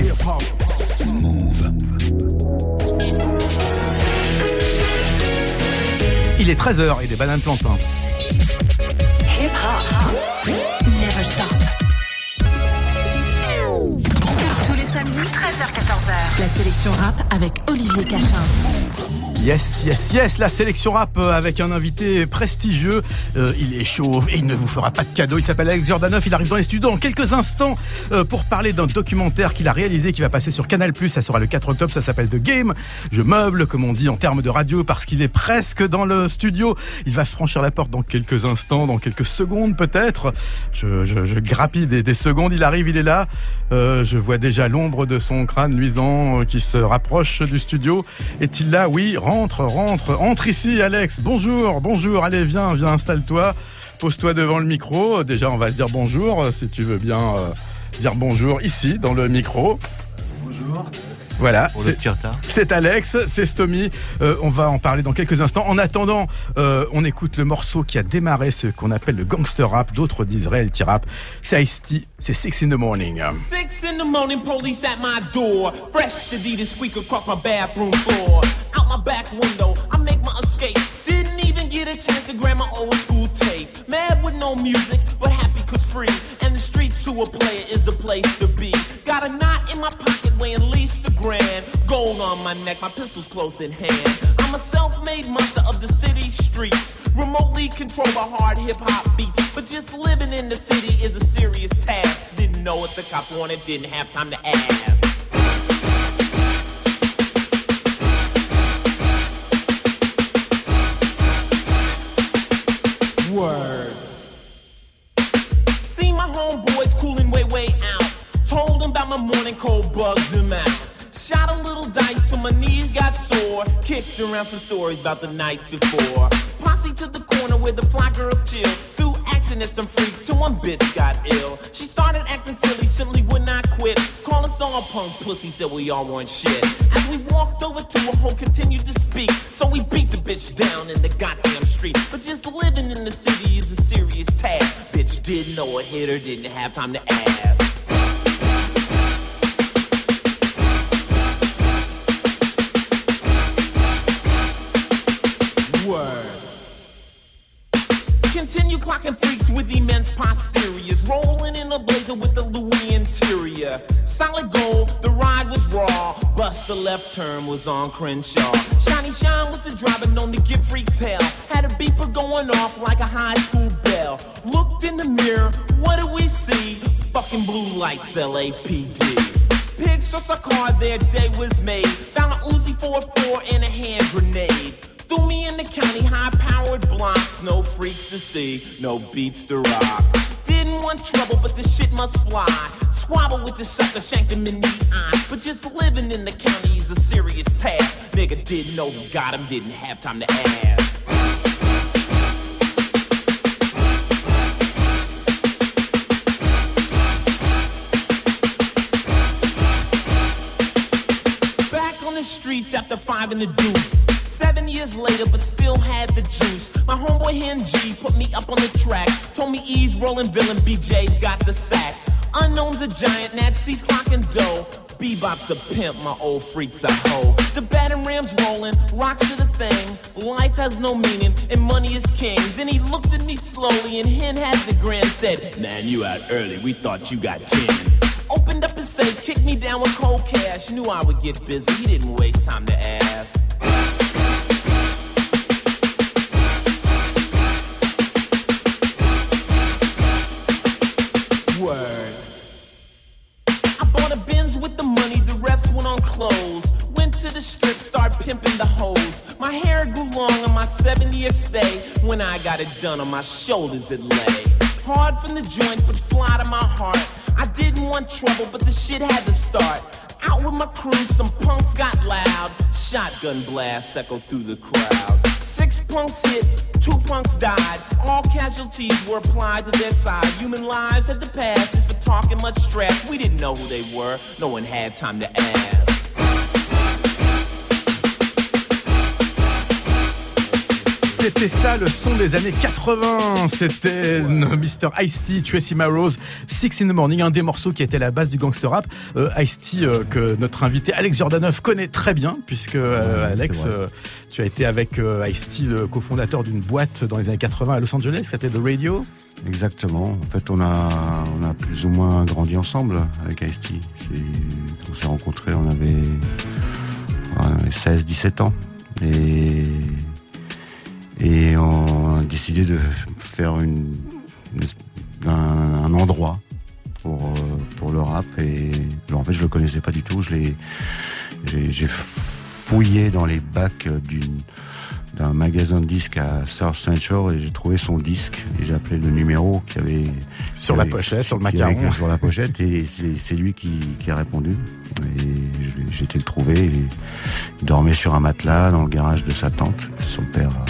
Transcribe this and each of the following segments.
hip-hop. Move. Il est 13h et des bananes plantains. Hip-hop. Never stop. Tous les samedis, 13h-14h. La sélection rap avec Olivier Cachin. Yes, yes, yes, la sélection rap avec un invité prestigieux. Il est chauve et il ne vous fera pas de cadeau. Il s'appelle Alex Jordanov, il arrive dans les studios en quelques instants pour parler d'un documentaire qu'il a réalisé, qui va passer sur Canal+. Ça sera le 4 octobre, ça s'appelle The Game. Je meuble, comme on dit en termes de radio, parce qu'il est presque dans le studio. Il va franchir la porte dans quelques instants, dans quelques secondes peut-être. Je grappille des secondes, il arrive, il est là. Je vois déjà l'ombre de son crâne luisant qui se rapproche du studio. Est-il là? Oui, entre ici, Alex. Bonjour, allez, viens, installe-toi, pose-toi devant le micro. Déjà, on va se dire bonjour, si tu veux bien dire bonjour ici, dans le micro. Bonjour. Voilà, c'est Alex, c'est Stomy. On va en parler dans quelques instants. En attendant, on écoute le morceau qui a démarré ce qu'on appelle le gangster rap. D'autres disent reality rap. C'est Ice-T, c'est 6 in the morning. 6 in the morning, police at my door. Fresh to the squeak across my bathroom floor. Out my back window, I make my escape. Didn't even get a chance to grab my old school tape. Mad with no music, but happy 'cause free. And the streets to a player is the place to be. Got a knot in my pocket weighing at least a grand. Gold on my neck, my pistol's close in hand. I'm a self-made monster of the city streets, remotely controlled by hard hip-hop beats. But just living in the city is a serious task. Didn't know what the cop wanted, didn't have time to ask. Word. See my homeboys cooling way out. Told them about my morning cold, bugged them out. Shot a little dice till my knees got sore. Kicked around some stories about the night before. Posse to the corner where the fly girl chill. Threw action at some freaks till one bitch got ill. She started acting silly, simply would not quit. Call us all punk pussy, said we all want shit. As we walked over to her home, continued to speak. So we beat the bitch down in the goddamn street. But just living in the city is a serious task. Bitch didn't know a hitter, didn't have time to ask. Word. Continue clocking freaks with immense posteriors, rolling in a blazer with the Louis interior. Solid gold, the ride was raw. Bust the left turn was on Crenshaw. Shiny Shine was the driver known to give freaks hell. Had a beeper going off like a high school bell. Looked in the mirror, what did we see? Fucking blue lights, LAPD. Pigs searched our car, their day was made. Found an Uzi 4.4 and a hand grenade. Threw me in the county, high-powered blocks. No freaks to see, no beats to rock. Didn't want trouble, but the shit must fly. Squabble with the sucker, shanked him in the eye. But just living in the county is a serious task. Nigga didn't know who got him, didn't have time to ask. Back on the streets after 5 in the deuce. 7 years later, but still had the juice. My homeboy Hen G put me up on the track. Told me E's rolling villain, BJ's got the sack. Unknown's a giant, Nat C's clocking dough. Bebop's a pimp, my old freak's a hoe. The batting ram's rolling, rocks are the thing. Life has no meaning, and money is king. Then he looked at me slowly, and Hen had the grin. Said, man, you out early, we thought you got 10. Opened up his safe, kicked me down with cold cash. Knew I would get busy, he didn't waste time to ask. Word. I bought a Benz with the money, the rest went on clothes. Went to the strip, start pimping the hoes. My hair grew long on my 7-year stay. When I got it done, on my shoulders it lay. Hard from the joint, but fly to my heart. I didn't want trouble, but the shit had to start. Out with my crew, some punks got loud. Shotgun blast echoed through the crowd. 6 punks hit, 2 punks died. All casualties were applied to their side. Human lives had to pass just for talking much stress. We didn't know who they were, no one had time to ask. C'était ça le son des années 80. C'était Mr. Ice-T, Tracy Melrose, 6 in the Morning, un des morceaux qui était la base du gangster rap. Ice-T que notre invité Alex Jordanov connaît très bien, puisque Alex, tu as été avec Ice-T, le cofondateur d'une boîte dans les années 80 à Los Angeles qui s'appelait The Radio. Exactement. En fait, on a plus ou moins grandi ensemble avec Ice-T. On s'est rencontrés, on avait 16-17 ans. Et on a décidé de faire un endroit pour le rap. Et en fait, je le connaissais pas du tout. J'ai fouillé dans les bacs d'un magasin de disques à South Central et j'ai trouvé son disque et j'ai appelé le numéro sur la pochette, sur le macaron. Sur la pochette, et c'est lui qui a répondu. Et j'ai été le trouver. Il dormait sur un matelas dans le garage de sa tante. Son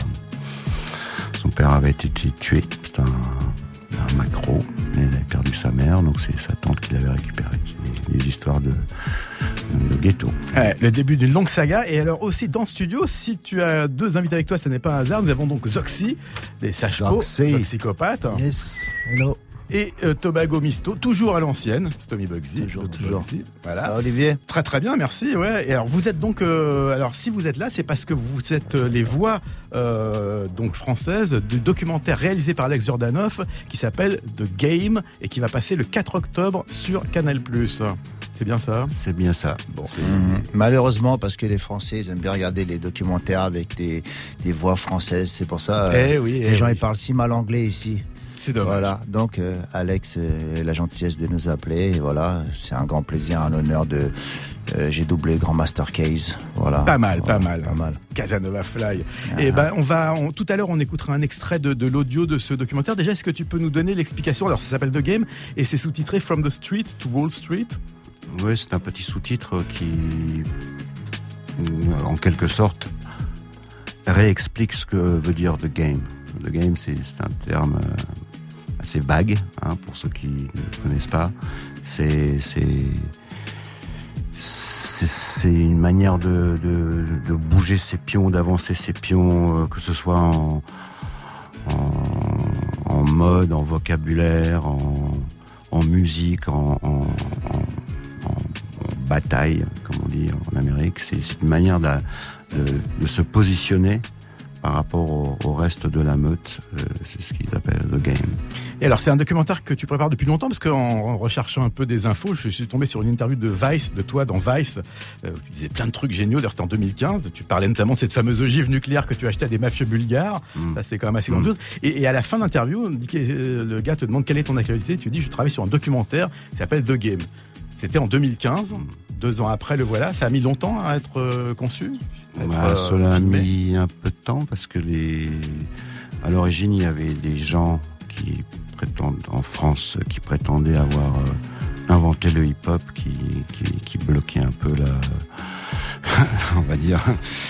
père avait été tué. C'était un macro. Il avait perdu sa mère, donc c'est sa tante qui l'avait récupéré. Des histoires de ghetto. Ouais, le début d'une longue saga. Et alors aussi dans le studio, si tu as deux invités avec toi, ce n'est pas un hasard. Nous avons donc Zoxy, des sages-pots, Zoxycopathe. Yes, hello. Et Tobago Misto, toujours à l'ancienne, Tommy Bugsy. Toujours. Voilà. Ça va, Olivier? Très très bien, merci. Ouais. Et alors vous êtes donc, alors si vous êtes là, c'est parce que vous êtes les voix donc françaises du documentaire réalisé par Alex Jordanov qui s'appelle The Game et qui va passer le 4 octobre sur Canal+. C'est bien ça? C'est bien ça. Bon. Malheureusement, parce que les Français, ils aiment bien regarder les documentaires avec des voix françaises. C'est pour ça les gens ils parlent si mal anglais ici. C'est dommage. Voilà, donc Alex a la gentillesse de nous appeler. Et voilà, c'est un grand plaisir, un honneur de. J'ai doublé Grand Master Case. Voilà. Pas mal. Casanova Fly. Et tout à l'heure, on écoutera un extrait de l'audio de ce documentaire. Déjà, est-ce que tu peux nous donner l'explication? Alors, ça s'appelle The Game et c'est sous-titré From the Street to Wall Street. Oui, c'est un petit sous-titre qui, en quelque sorte, réexplique ce que veut dire The Game. The Game, c'est un terme assez vague, pour ceux qui ne connaissent pas. C'est une manière de bouger ses pions, d'avancer ses pions, que ce soit en mode, en vocabulaire, en musique, en bataille, comme on dit en Amérique. C'est une manière de se positionner par rapport au reste de la meute. C'est ce qu'ils appellent The Game. Et alors, c'est un documentaire que tu prépares depuis longtemps, parce qu'en recherchant un peu des infos, je suis tombé sur une interview de Vice, de toi dans Vice, où tu disais plein de trucs géniaux. D'ailleurs, c'était en 2015. Tu parlais notamment de cette fameuse ogive nucléaire que tu achetais à des mafieux bulgares. Ça, c'est quand même assez grandiose. Et à la fin de l'interview, le gars te demande quelle est ton actualité. Tu dis, je travaille sur un documentaire qui s'appelle The Game. C'était en 2015. 2 ans après, le voilà. Ça a mis longtemps à être conçu. Cela a mis un peu de temps parce que à l'origine, il y avait des gens en France qui prétendaient avoir inventé le hip-hop, qui bloquaient un peu on va dire,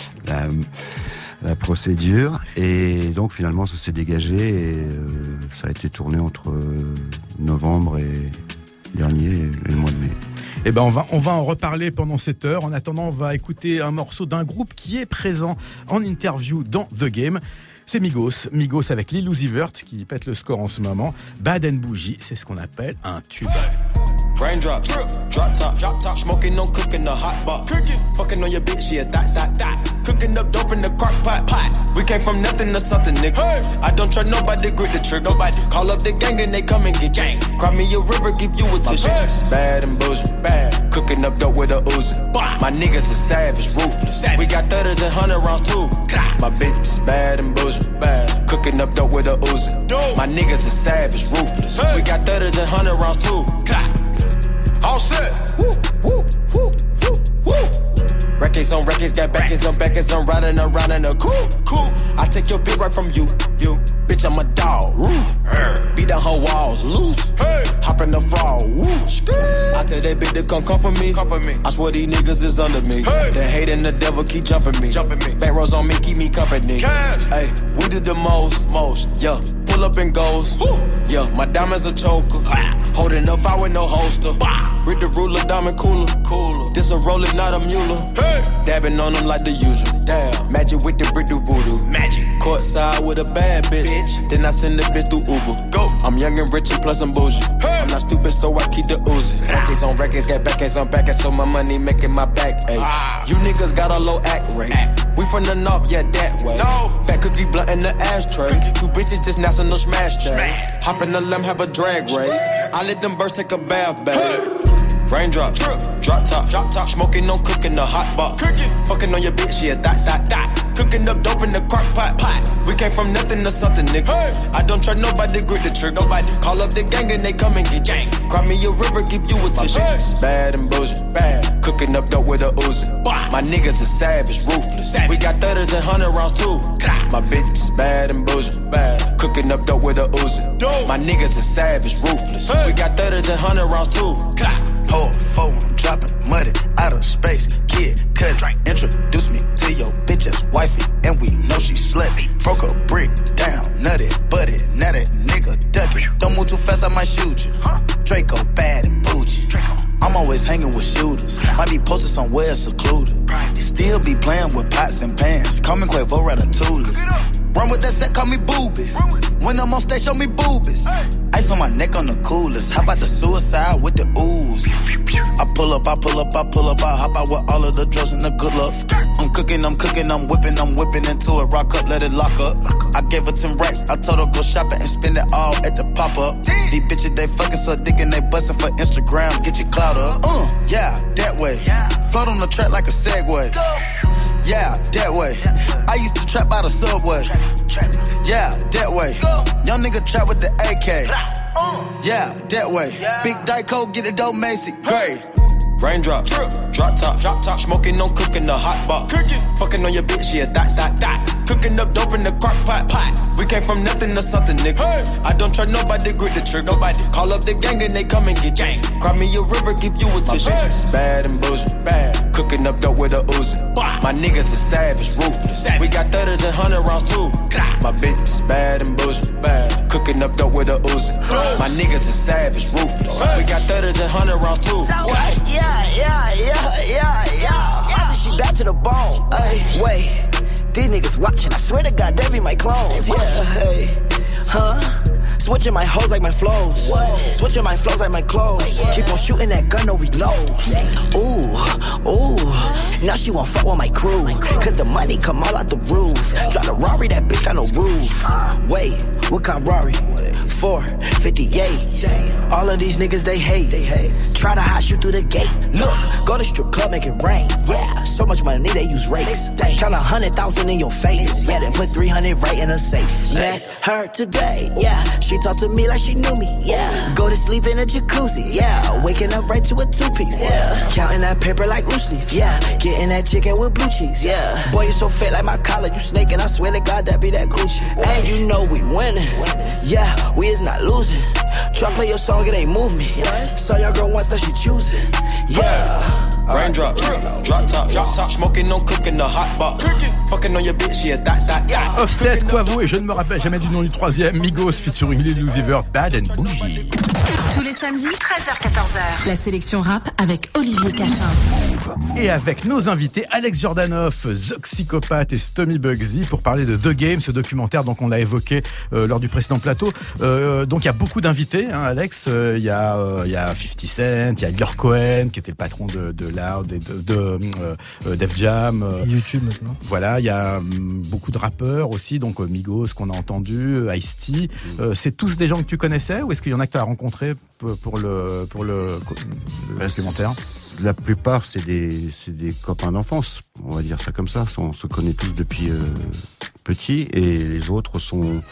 la procédure. Et donc finalement, ça s'est dégagé et ça a été tourné entre novembre dernier et le mois de mai. Eh ben on va en reparler pendant cette heure. En attendant, on va écouter un morceau d'un groupe qui est présent en interview dans The Game. C'est Migos avec Lil Uzi Vert qui pète le score en ce moment. Bad and Bougie, c'est ce qu'on appelle un tube. Raindrops, drop top, smoking, no cooking, the hot pot. Fucking on your bitch, yeah, that. Cooking up dope in the crock pot. We came from nothing to something, nigga. Hey. I don't trust nobody, grip the trigger. Nobody call up the gang and they come and get gang. Cry me a river, give you a tissue. My bitch is bad and bullshit, bad. Cooking up dope with a Uzi. My niggas is savage, ruthless. We got 30s and 100 rounds too. My bitch is bad and bullshit, bad. Cooking up dope with a Uzi. My niggas is savage, ruthless. We got 30s and 100 rounds too. All set. Woo, woo, woo, woo, woo. Records on records, got backers on backers. I'm riding around in a cool. I take your bitch right from you. Bitch, I'm a dog. Roof. Beat down her walls loose. Hey. Hop in the fall. Woo. I tell that bitch to come for me. I swear these niggas is under me. Hey. The hate and the devil keep jumping me. Back rows on me, keep me company. Hey, we did the most. Yeah. Pull pull up and goes. Yeah, my diamond's a choker. Holding up, I with no holster. With the ruler, diamond cooler. This a roller, not a mule. Dabbing on them like the usual. Damn. Magic with the brick do voodoo. Magic. Courtside with a bad bitch. Then I send the bitch through Uber. Go. I'm young and rich and plus I'm bougie. I'm not stupid, so I keep the Uzi. Records on records, got backers on backers, so my money making my back ache. You niggas got a low act rate. We from the north, yeah, that way. Fat cookie blunt in the ashtray. Two bitches just national smash day. Hop in the limb, have a drag race. I let them birds take a bath, babe. Raindrop, drop top, smoking, no cooking, the hot pot. Fucking on your bitch, yeah, that. Cooking up dope in the crock pot. We came from nothing to something, nigga. I don't try nobody, grip the trick. Nobody call up the gang and they come and get gang. Cry me a river, give you a tissue. It's bad and bullshit, bad. Cooking up dope with a Uzi. My niggas is savage, ruthless. We got 30s and 100 rounds too. My bitch is bad and bullshit, bad. Cooking up dope with a Uzi. My niggas is savage, ruthless. We got 30s and 100 rounds too. Pour, four, I'm dropping muddy out of space. Kid, cut, introduce me to your bitch's wifey, and we know she slutty. Broke a brick down, nutty, buddy, now that nigga ducky. Don't move too fast, I might shoot you. Draco bad and bougie. I'm always hanging with shooters. Might be posted somewhere secluded. Still be playing with pots and pans. Call me Quavo Ratatouille. Run with that set, call me Booby. When I'm on stage, show me boobies. Ice on my neck on the coolest. How about the suicide with the ooze? I pull up, I hop out with all of the drugs and the good luck. I'm cooking, I'm whipping into it. Rock up, let it lock up. I gave her 10 racks, I told her go shopping and spend it all at the pop-up. These bitches, they fucking so dick and they bustin' for Instagram. Get your clout up. Yeah, that way. Float on the track like a Segway. Yeah, that way. I used to trap by the subway. Yeah, that way. Young nigga trap with the AK. Yeah, that way. Big Dyco, get the dope Macy. Great. Raindrop, drop top, smoking, no cooking, the hot pot. Fucking on your bitch, yeah, that. Cooking up dope in the crock pot. We came from nothing to something, nigga. I don't try nobody, grip the trick. Nobody call up the gang and they come and get gang. Cry me a river, give you a tissue. It's bad and bullshit, bad. Cooking up dope with a Uzi. My niggas is savage, ruthless. We got 30s and 100 rounds too. My bitch is bad and bullshit, bad. Cooking up dope with a Uzi. My niggas is savage, ruthless. We got 30s and 100 rounds too. Yeah. She back to the bone. Ay, wait, these niggas watching. I swear to God, they be my clones. Yeah, hey, switching my hoes like my flows. Switching my flows like my clothes. Keep on shooting that gun, no reload. Ooh, now she won't fuck with my crew. Cause the money come all out the roof. Drive a Rari, that bitch got no roof. Wait, what kind of Rari? 458. All of these niggas, they hate. Try to hide you through the gate. Look, go to strip club, make it rain. Yeah, so much money, they use rakes. Count 100,000 in your face. Yeah, then put 300 right in a safe. Met her today. Yeah, she talked to me like she knew me. Yeah, go to sleep in a jacuzzi. Yeah, waking up right to a two-piece. Yeah, counting that paper like loose leaf. Yeah, getting that chicken with blue cheese. Yeah, boy, you so fat like my collar. You snaking, I swear to God, that be that Gucci. And you know we winning. Yeah, we is not losing. Try play your song, it ain't move me. Saw your girl once, now she choosing. Yeah. Raindrop, drop top, smoking, no cooking, the hot pot. Fucking on your bitch, yeah, that. Offset, Quavo, et je ne me rappelle jamais du nom du troisième, Migos featuring Lil Uzi Vert, Bad and Bougie. Tous les samedis, 13h-14h, la sélection rap avec Olivier Cachin. Et avec nos invités, Alex Jordanov, Zoxycopathe et Stomy Bugsy pour parler de The Game, ce documentaire, donc on l'a évoqué lors du précédent plateau. Donc il y a beaucoup d'invités, hein, Alex. Il y a 50 Cent, il y a Lyor Cohen qui était le patron de Loud et de Def Jam. YouTube maintenant. Voilà, il y a beaucoup de rappeurs aussi, donc Migos qu'on a entendu, Ice-T. C'est tous des gens que tu connaissais ou est-ce qu'il y en a que tu as rencontrés pour le documentaire? La plupart, c'est des copains d'enfance, on va dire ça comme ça. On se connaît tous depuis petit et les autres sont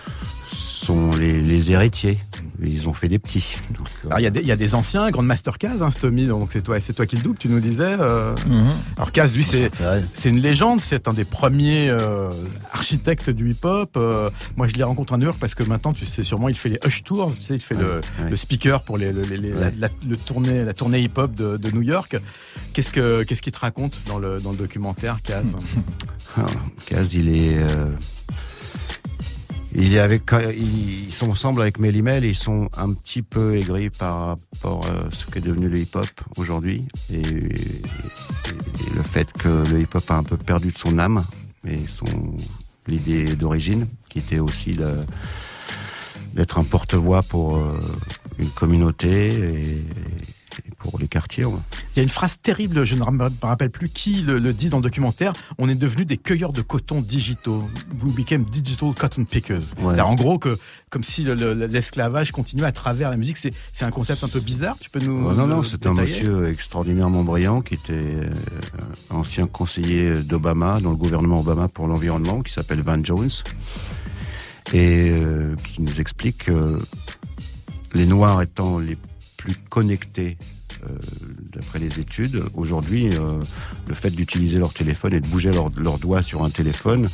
les héritiers. Ils ont fait des petits. Alors il y a des anciens, Grandmaster Caz, hein, Stomy, donc c'est toi qui le double, tu nous disais. Alors Caz, lui, c'est une légende, c'est un des premiers architectes du hip-hop. Moi, je l'ai rencontré à New York parce que maintenant, tu sais sûrement, il fait les Hush Tours, tu sais, il fait le speaker pour la tournée hip-hop de New York. Qu'est-ce qu'il te raconte dans le documentaire, Caz? Caz, il est Ils sont ensemble avec Melle Mel et ils sont un petit peu aigris par rapport à ce qu'est devenu le hip-hop aujourd'hui et le fait que le hip-hop a un peu perdu de son âme et l'idée d'origine qui était aussi d'être un porte-voix pour une communauté et pour les quartiers. Ouais. Il y a une phrase terrible, je ne me rappelle plus qui le dit dans le documentaire, on est devenus des cueilleurs de coton digitaux. We became digital cotton pickers. Ouais. En gros, comme si l'esclavage continuait à travers la musique. C'est un concept un peu bizarre, tu peux nous... Non, c'est un monsieur extraordinairement brillant qui était ancien conseiller d'Obama, dans le gouvernement Obama pour l'environnement, qui s'appelle Van Jones, et qui nous explique que les Noirs étant les plus connectés d'après les études, aujourd'hui, le fait d'utiliser leur téléphone et de bouger leurs doigts sur un téléphone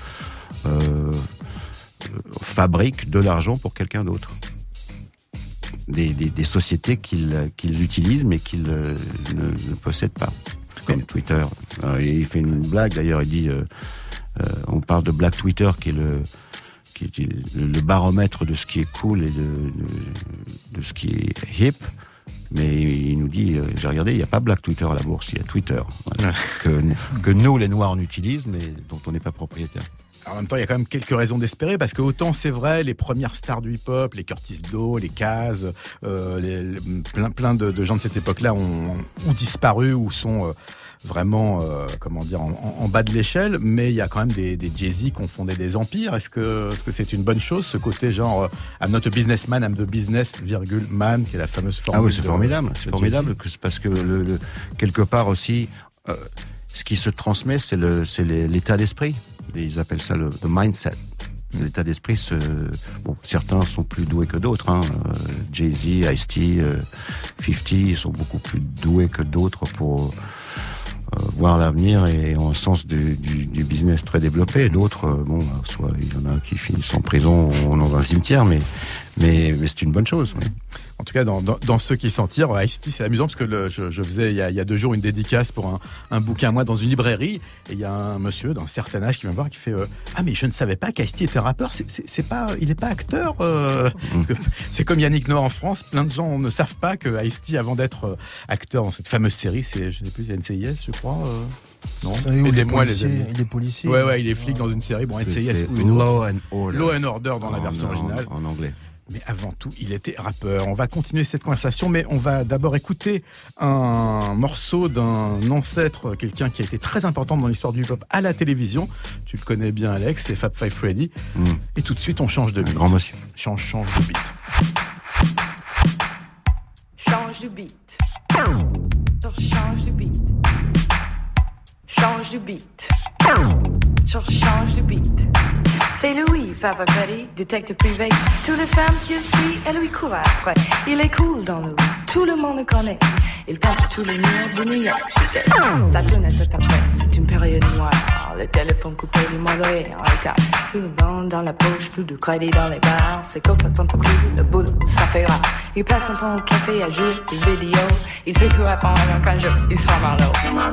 fabrique de l'argent pour quelqu'un d'autre. Des sociétés qu'ils utilisent mais qu'ils ne possèdent pas, comme Twitter. Il fait une blague d'ailleurs, il dit on parle de Black Twitter qui est le baromètre de ce qui est cool et de ce qui est hip. Mais il nous dit, j'ai regardé, il n'y a pas Black Twitter à la bourse, il y a Twitter. Voilà, que nous, les Noirs, on utilise, mais dont on n'est pas propriétaire. En même temps, il y a quand même quelques raisons d'espérer, parce que autant c'est vrai, les premières stars du hip-hop, les Curtis Blow, les Kaz, plein de gens de cette époque-là ont disparu ou sont... vraiment, en bas de l'échelle, mais il y a quand même des Jay-Z qui ont fondé des empires. Est-ce que c'est une bonne chose, ce côté genre I'm not a businessman, I'm the business, man, qui est la fameuse formule. Ah oui, c'est formidable. C'est formidable parce que quelque part aussi, ce qui se transmet, c'est l'état d'esprit. Et ils appellent ça le mindset. L'état d'esprit, certains sont plus doués que d'autres. Jay-Z, Ice-T, 50, ils sont beaucoup plus doués que d'autres pour voir l'avenir et ont un sens du business très développé. D'autres, soit il y en a qui finissent en prison ou dans un cimetière, mais c'est une bonne chose. Oui. En tout cas, dans ceux qui s'en tirent, Ice-T, c'est amusant parce que je faisais il y a 2 jours une dédicace pour un bouquin à moi dans une librairie, et il y a un monsieur d'un certain âge qui vient me voir qui fait mais je ne savais pas qu'Ice-T était rappeur, il n'est pas acteur. C'est comme Yannick Noah en France, plein de gens ne savent pas que Ice-T, avant d'être acteur dans cette fameuse série, c'est, je ne sais plus, NCIS, je crois. Non. Aidez-moi les amis. Il est policier. Ouais, il est flic dans une série. Bon, NCIS ou une Law autre. and Order. Law and Order dans la version originale. En anglais. Mais avant tout, il était rappeur. On va continuer cette conversation, mais on va d'abord écouter un morceau d'un ancêtre, quelqu'un qui a été très important dans l'histoire du hip-hop à la télévision. Tu le connais bien, Alex, c'est Fab Five Freddy. Et tout de suite, on change de beat. Grand monsieur. Change de beat. Change de beat. Change de beat. Change de beat. Change de beat. C'est Louis, Fab Freddy, détective privé. Toutes les femmes qu'il suit, elles lui courent après. Il est cool dans le rue, tout le monde le connaît. Il peint tous les murs de New York City. Sa tournette est après, c'est une période noire. Le téléphone coupé, les mollets en retard. Tout le monde dans la poche, plus de crédit dans les bars. C'est comme ça tant que le boulot, ça fait rare. Il passe son temps au café à jouer des vidéos. Il fait plus répondre qu'un jour, il sera marlot.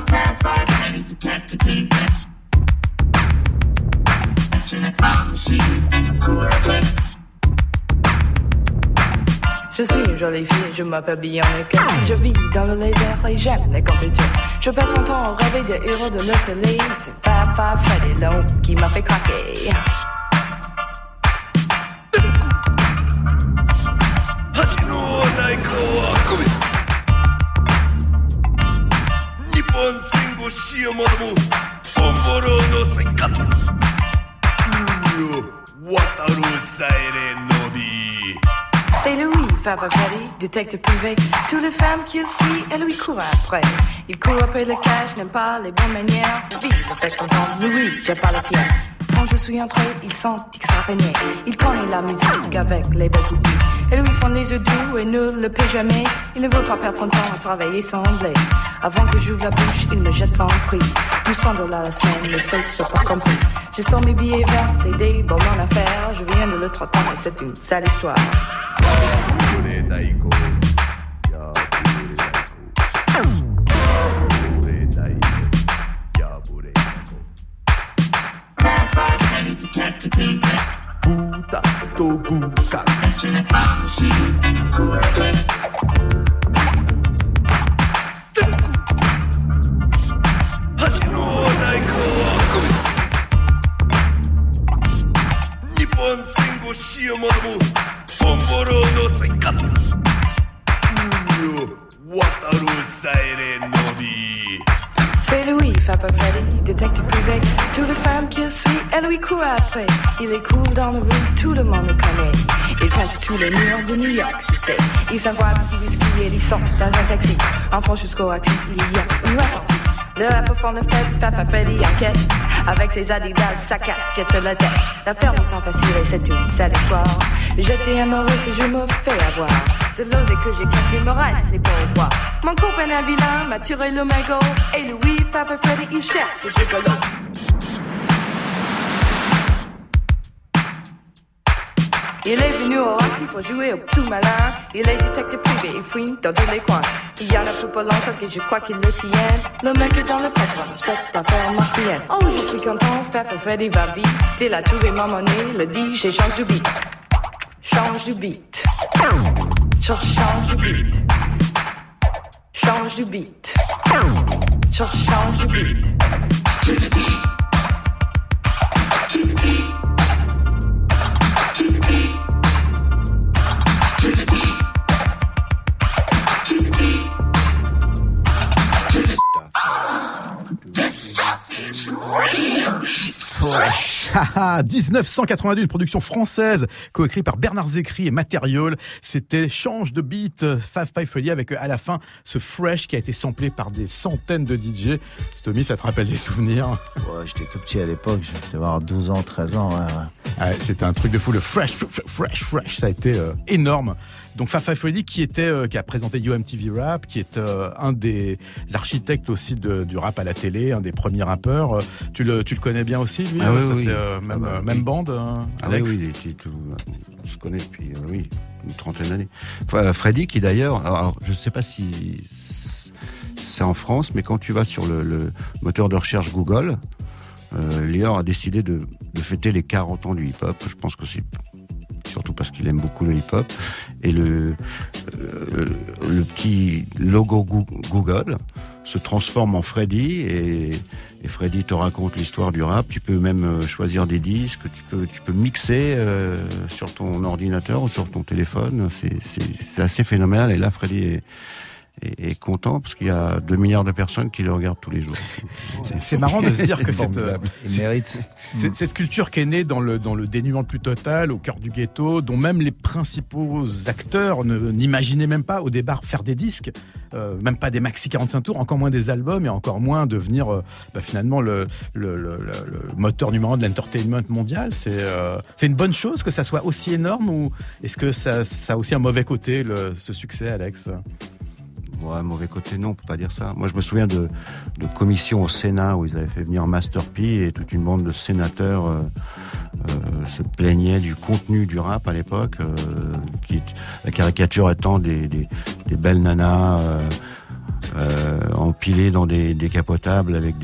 Je suis une jolie fille, je m'appelle Bianca. Je vis dans le laser et j'aime les compétitions. Je passe mon temps à rêver des héros de notre télé. C'est Fab Freddy Long qui m'a fait craquer. C'est Louis, Fab Freddy, détective privé. Toutes les femmes qu'il suit, elles lui courent après. Il court après le cash, n'aime pas les bonnes manières. Faut vivre avec son temps, Louis, j'ai pas le pierre. Quand je suis entré, il sentit que ça régnait. Il connaît la musique avec les belles coupes. Et lui font les yeux doux et ne le paie jamais. Il ne veut pas perdre son temps à travailler sans blé. Avant que j'ouvre la bouche, il me jette sans prix. $200 la semaine, les frais sont pas compris. Je sors mes billets verts et des bonbons en affaires. Je viens de le trottoir et c'est une sale histoire. Puta Goguka. C'est Louis, Papa Freddy, détective privé. Toutes les femmes qu'il suit, elle lui court après. Il est cool dans la rue, tout le monde le connaît. Il peint sur tous les murs de New York City. Il s'envoie un petit whisky et il sort dans un taxi. Enfant jusqu'au axi, il y a une répartie. Le rappeur fond de fête, Papa Freddy enquête. Avec ses adidas, sa casquette sur la tête. L'affaire n'est pas facile et c'est une sale histoire. J'étais amoureuse et je me fais avoir. De l'osé que j'ai caché me reste les pourboires. Mon copain un vilain m'a tiré le mégot. Et Louis, Papa Freddy, il cherche ce gigolo. Il est venu au Roxy pour jouer au plus malin. Il est détective privé, il fouine dans tous les coins. Il y en a plus pour longtemps que je crois qu'il le tient. Le mec est dans le pétrole, cette affaire marche bien. Oh, je suis content, Papa Freddy va vite. Il a trouvé ma monnaie, le DJ change de beat. Change de beat. Change de beat. Change de beat. Change de beat. Fresh. 1982, une production française coécrite par Bernard Zecri et Material. C'était Change de beat, Five Freddy avec à la fin ce Fresh qui a été samplé par des centaines de DJ. Tommy, ça te rappelle des souvenirs? Ouais, j'étais tout petit à l'époque, je devais avoir 12 ans, 13 ans. Ouais, c'était un truc de fou, le Fresh, ça a été énorme. Donc Five Freddy qui a présenté YoMTV Rap, qui est un des architectes aussi du rap à la télé, un des premiers rappeurs. Tu le connais bien aussi, lui? Oui. Même bande, Alex? Oui, on se connaît depuis une trentaine d'années. Freddy qui d'ailleurs, alors, je ne sais pas si c'est en France, mais quand tu vas sur le moteur de recherche Google, Lior a décidé de fêter les 40 ans du hip-hop. Je pense que c'est surtout parce qu'il aime beaucoup le hip-hop. Et le petit logo Google se transforme en Freddy et Freddy te raconte l'histoire du rap. Tu peux même choisir des disques, tu peux mixer sur ton ordinateur ou sur ton téléphone. C'est assez phénoménal. Et là, Freddy est content parce qu'il y a 2 milliards de personnes qui le regardent tous les jours. C'est marrant de se dire que il mérite. Cette culture qui est née dans le dénuement le plus total, au cœur du ghetto, dont même les principaux acteurs n'imaginaient même pas au départ faire des disques, même pas des maxi 45 tours, encore moins des albums et encore moins devenir finalement le moteur numéro 1 de l'entertainment mondial. C'est une bonne chose que ça soit aussi énorme, ou est-ce que ça a aussi un mauvais côté, ce succès, Alex? Ouais, mauvais côté, non, on peut pas dire ça. Moi, je me souviens de commissions au Sénat où ils avaient fait venir Master P et toute une bande de sénateurs se plaignaient du contenu du rap à l'époque, la caricature étant des belles nanas empilées dans des décapotables avec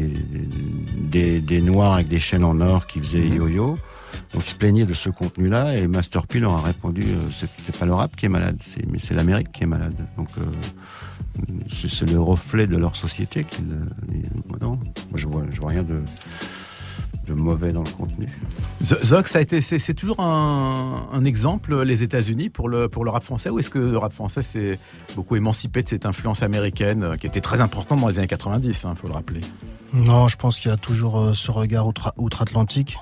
des noirs avec des chaînes en or qui faisaient yo-yo. Donc ils se plaignaient de ce contenu-là et Master P leur a répondu c'est pas le rap qui est malade, mais c'est l'Amérique qui est malade. Donc c'est le reflet de leur société. Non, moi je vois rien de mauvais dans le contenu. Zoc, c'est toujours un exemple, les États-Unis pour le rap français, ou est-ce que le rap français s'est beaucoup émancipé de cette influence américaine qui était très importante dans les années 90, faut le rappeler? Non, je pense qu'il y a toujours ce regard outre-Atlantique.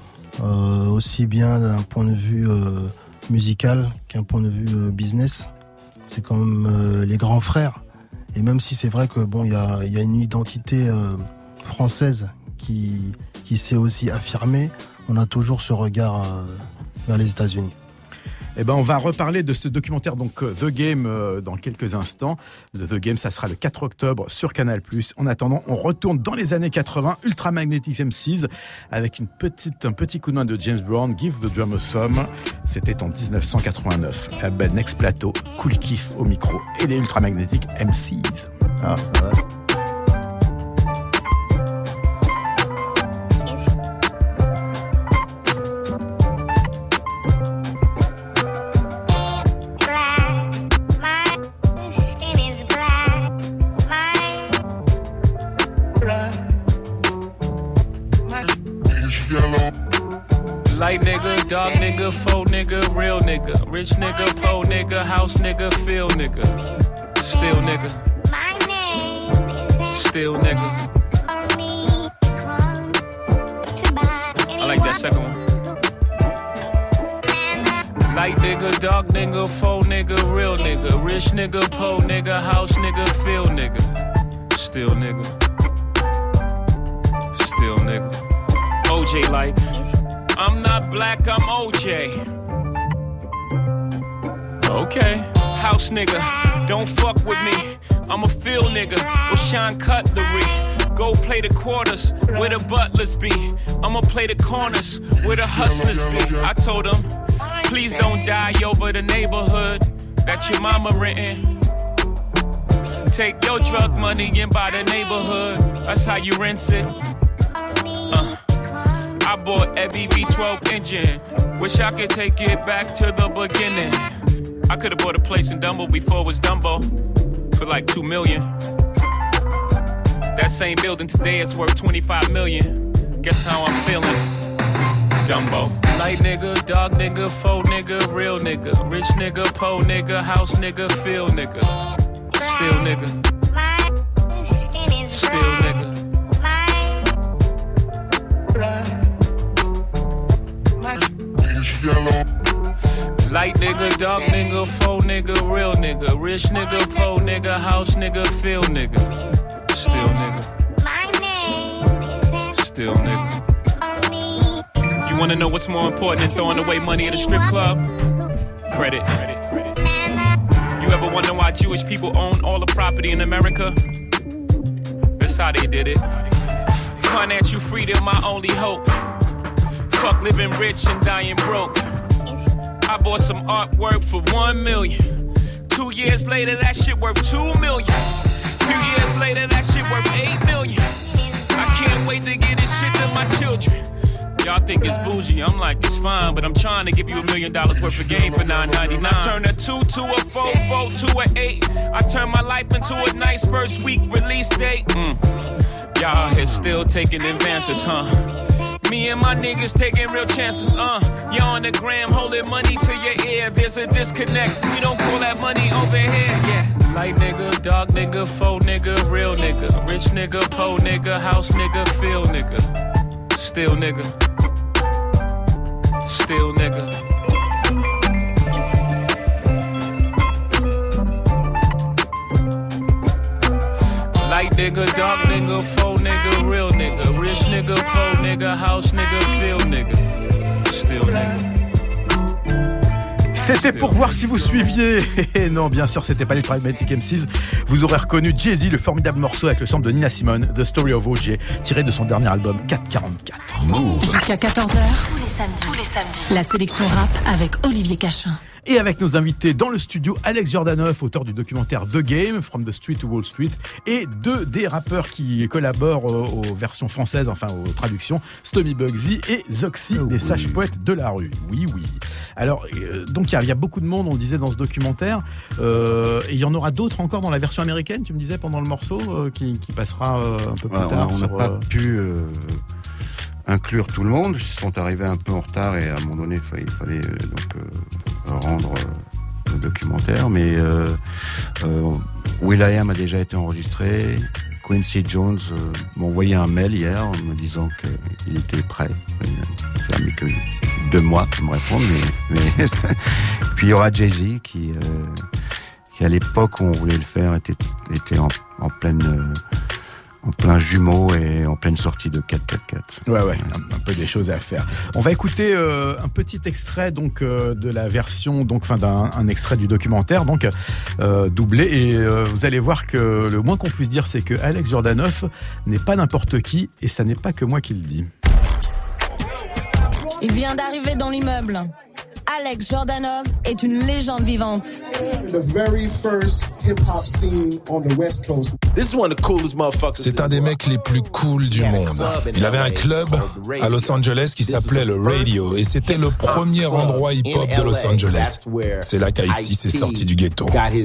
Aussi bien d'un point de vue musical qu'un point de vue business. C'est comme les grands frères. Et même si c'est vrai que il y a une identité française qui s'est aussi affirmée, on a toujours ce regard vers les États-Unis. On va reparler de ce documentaire, donc The Game, dans quelques instants. The Game, ça sera le 4 octobre sur Canal+. En attendant, on retourne dans les années 80, Ultramagnetic MCs, avec un petit coup de main de James Brown, Give the Drummer Some. C'était en 1989. Next Plateau, Kool Keith au micro et les Ultramagnetic MCs. Ah, voilà. Light nigga, dog nigga, faux nigga, real nigga. Rich nigga, po nigga, house nigga, feel nigga. Still nigga. Still nigga. I like that second one. Light nigga, dog nigga, faux nigga, real nigga. Rich nigga, po nigga, house nigga, feel nigga. Still nigga. Still nigga. OJ like, I'm not black, I'm OJ. Okay. House nigga, don't fuck with me. I'm a field nigga with Sean Cutlery. Go play the quarters where the butlers be. I'ma play the corners where the hustlers be. I told them, please don't die over the neighborhood that your mama renting. Take your drug money and buy the neighborhood. That's how you rinse it. I bought every V12 engine. Wish I could take it back to the beginning. I could've bought a place in Dumbo before it was Dumbo for like $2 million. That same building today is worth $25 million. Guess how I'm feeling? Dumbo. Light nigga, dog nigga, faux nigga, real nigga. Rich nigga, po nigga, house nigga, feel nigga. Still nigga. Still nigga. Light nigga, dog nigga, faux nigga, real nigga. Rich nigga, po nigga, house nigga, feel nigga. Still nigga. Still nigga. You wanna know what's more important than throwing away money at a strip club? Credit. You ever wonder why Jewish people own all the property in America? That's how they did it. Financial freedom, my only hope. Fuck living rich and dying broke. I bought some artwork for $1 million. 2 years later, that shit worth $2 million. Few years later, that shit worth $8 million. I can't wait to get this shit to my children. Y'all think it's bougie, I'm like, it's fine, but I'm trying to give you $1 million worth of game for $9.99. I turn a 2 to a 4, 4 to a 8. I turn my life into a nice first week release date. Y'all here still taking advances, huh? Me and my niggas taking real chances, Y'all on the gram holding money to your ear. There's a disconnect, we don't call that money over here, yeah. Light nigga, dog nigga, faux nigga, real nigga. Rich nigga, po nigga, house nigga, feel nigga. Still nigga. Still nigga. Light nigga, dog nigga, faux nigga, real nigga. Rich nigga, po nigga, house nigga, feel nigga. Still nigga. C'était pour voir si vous suiviez. Et non, bien sûr, c'était pas les Trimatic MCs. Vous aurez reconnu Jay-Z, le formidable morceau avec le sample de Nina Simone, The Story of O.J., tiré de son dernier album 444. Jusqu'à 14h, tous les samedis, la sélection rap avec Olivier Cachin. Et avec nos invités dans le studio, Alex Jordanov, auteur du documentaire The Game, From the Street to Wall Street, et deux des rappeurs qui collaborent aux versions françaises, enfin aux traductions, Stommy Bugsy et Zoxy, des sages poètes de la rue. Oui, oui. Alors, donc il y a beaucoup de monde, on le disait dans ce documentaire, et il y en aura d'autres encore dans la version américaine, tu me disais pendant le morceau, qui passera un peu plus tard. On n'a pas pu inclure tout le monde, ils sont arrivés un peu en retard et à un moment donné il fallait rendre le documentaire, mais will.i.am a déjà été enregistré. Quincy Jones m'a envoyé un mail hier en me disant qu'il était prêt. Il a mis que 2 mois pour me répondre, mais puis il y aura Jay-Z qui à l'époque où on voulait le faire était en plein jumeau et en pleine sortie de 444. Ouais, un peu des choses à faire. On va écouter un petit extrait donc de la version, donc un extrait du documentaire, donc doublé, et vous allez voir que le moins qu'on puisse dire, c'est que Alex Jordanov n'est pas n'importe qui, et ça n'est pas que moi qui le dis. Il vient d'arriver dans l'immeuble. Alex Jordanov est une légende vivante. C'est un des mecs les plus cool du monde. Il avait un club à Los Angeles qui s'appelait le Radio, et c'était le premier endroit hip-hop de Los Angeles. C'est là qu'Ice-T s'est sorti du ghetto.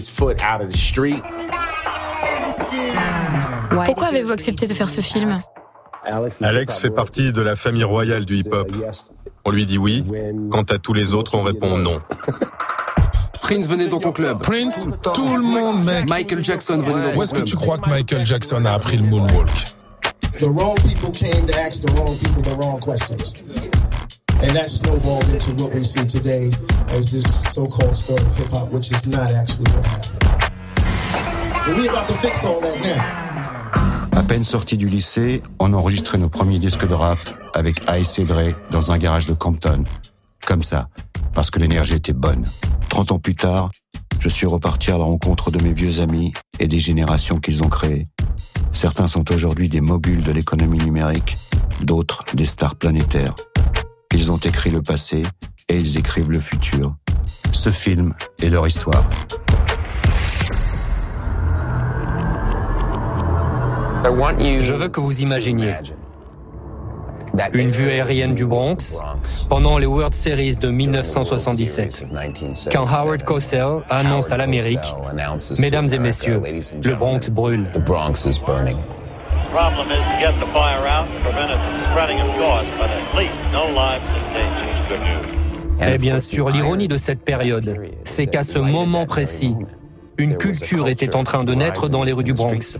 Pourquoi avez-vous accepté de faire ce film ? Alex fait partie de la famille royale du hip-hop. On lui dit oui. Quant à tous les autres, on répond non. Prince venait dans ton club. Prince, tout le monde, mec. Michael Jackson venait dans ton club. Où est-ce que tu crois que Michael Jackson a appris le moonwalk? The wrong people came to ask the wrong people the wrong questions. And that snowballed into what we see today as this so-called start of hip-hop, which is not actually what happened. But we're about to fix all that now. À peine sortis du lycée, on enregistrait nos premiers disques de rap avec Ice et Dre dans un garage de Compton. Comme ça, parce que l'énergie était bonne. 30 ans plus tard, je suis reparti à la rencontre de mes vieux amis et des générations qu'ils ont créées. Certains sont aujourd'hui des moguls de l'économie numérique, d'autres des stars planétaires. Ils ont écrit le passé et ils écrivent le futur. Ce film est leur histoire. Je veux que vous imaginiez une vue aérienne du Bronx pendant les World Series de 1977, quand Howard Cosell annonce à l'Amérique « Mesdames et messieurs, le Bronx brûle ». Et bien sûr, l'ironie de cette période, c'est qu'à ce moment précis, une culture était en train de naître dans les rues du Bronx.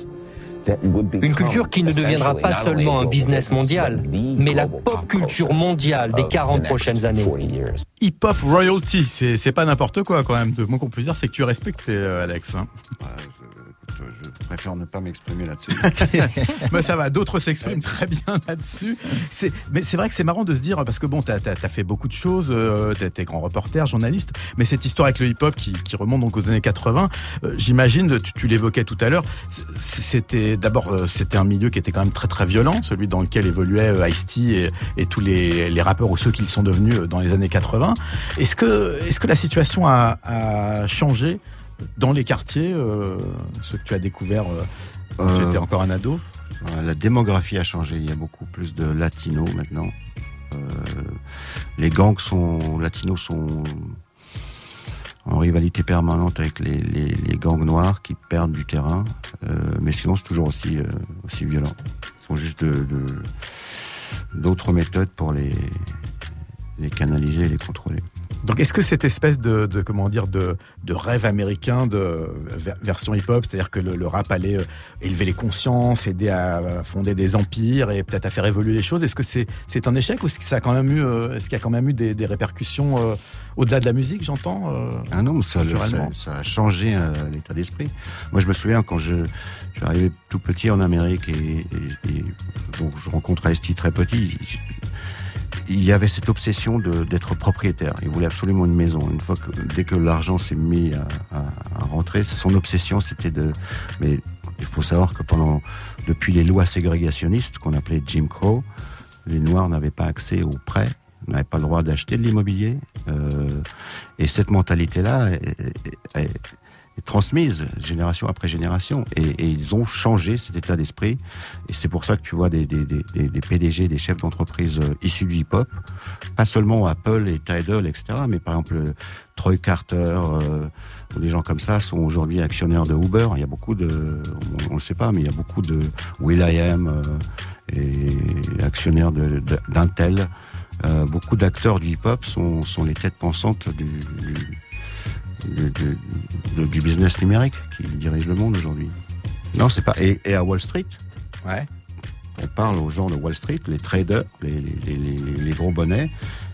Une culture qui ne deviendra pas seulement un business mondial, mais la pop culture mondiale des 40 prochaines années. Hip-hop royalty, c'est pas n'importe quoi quand même. Le mot qu'on peut dire, c'est que tu respectes, Alex. Je préfère ne pas m'exprimer là-dessus. Mais ça va, d'autres s'expriment très bien là-dessus. Mais c'est vrai que c'est marrant de se dire, parce que bon, t'as fait beaucoup de choses, t'es grand reporter, journaliste, mais cette histoire avec le hip-hop qui remonte donc aux années 80, j'imagine, tu l'évoquais tout à l'heure, c'était un milieu qui était quand même très très violent, celui dans lequel évoluaient Ice-T et tous les rappeurs ou ceux qui sont devenus dans les années 80. Est-ce que la situation a changé dans les quartiers, ceux que tu as découverts quand tu étais encore un ado? La démographie a changé, il y a beaucoup plus de latinos maintenant. Les gangs latinos sont en rivalité permanente avec les gangs noirs qui perdent du terrain, mais sinon c'est toujours aussi violent. Ils sont juste d'autres méthodes pour les canaliser et les contrôler. Donc, est-ce que cette espèce de rêve américain de version hip-hop, c'est-à-dire que le rap allait élever les consciences, aider à fonder des empires et peut-être à faire évoluer les choses, est-ce que c'est un échec ou est-ce qu'il y a quand même eu des répercussions au-delà de la musique, j'entends Ah non, ça a changé l'état d'esprit. Moi, je me souviens quand je suis arrivé tout petit en Amérique et donc je rencontre Ice-T très petit. Il y avait cette obsession d'être propriétaire. Il voulait absolument une maison. Dès que l'argent s'est mis à rentrer, son obsession c'était mais il faut savoir que depuis les lois ségrégationnistes qu'on appelait Jim Crow, les Noirs n'avaient pas accès aux prêts, n'avaient pas le droit d'acheter de l'immobilier. Et cette mentalité-là est transmise génération après génération et ils ont changé cet état d'esprit et c'est pour ça que tu vois des PDG, des chefs d'entreprise issus du hip-hop, pas seulement Apple et Tidal, etc., mais par exemple Troy Carter ou des gens comme ça sont aujourd'hui actionnaires de Uber. Il y a beaucoup on le sait pas, mais il y a beaucoup de Will.i.am et actionnaires d'Intel. Beaucoup d'acteurs du hip-hop sont les têtes pensantes du business numérique qui dirige le monde aujourd'hui. Non, c'est pas. Et à Wall Street, ouais. On parle aux gens de Wall Street, les traders, les gros bonnets.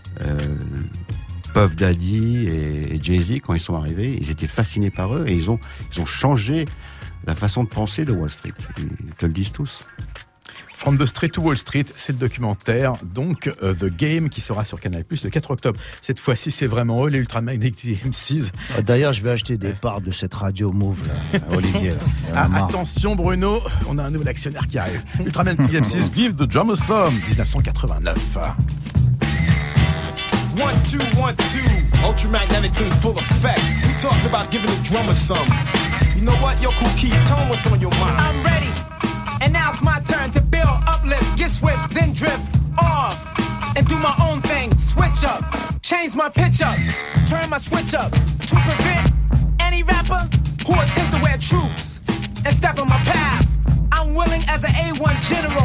Puff Daddy et Jay-Z, quand ils sont arrivés, ils étaient fascinés par eux et ils ont changé la façon de penser de Wall Street. Ils te le disent tous. From the Street to Wall Street, c'est le documentaire, donc The Game, qui sera sur Canal+ le 4 octobre. Cette fois-ci, c'est vraiment eux, les Ultramagnetic MCs. D'ailleurs, je vais acheter des parts de cette radio Move, là, Olivier. Attention, Bruno, on a un nouvel actionnaire qui arrive. Ultramagnetic MCs, Give the Drummer Some, 1989. 1, 2, 1, 2. Ultramagnetic in full effect. We talking about giving the drummer some. You know what, yo, Kool Keith, tell me what's on your mind. I'm ready. And now it's my turn to build, uplift, get swift, then drift off and do my own thing. Switch up, change my pitch up, turn my switch up to prevent any rapper who attempt to wear troops and step on my path. I'm willing as an A1 general, rhyming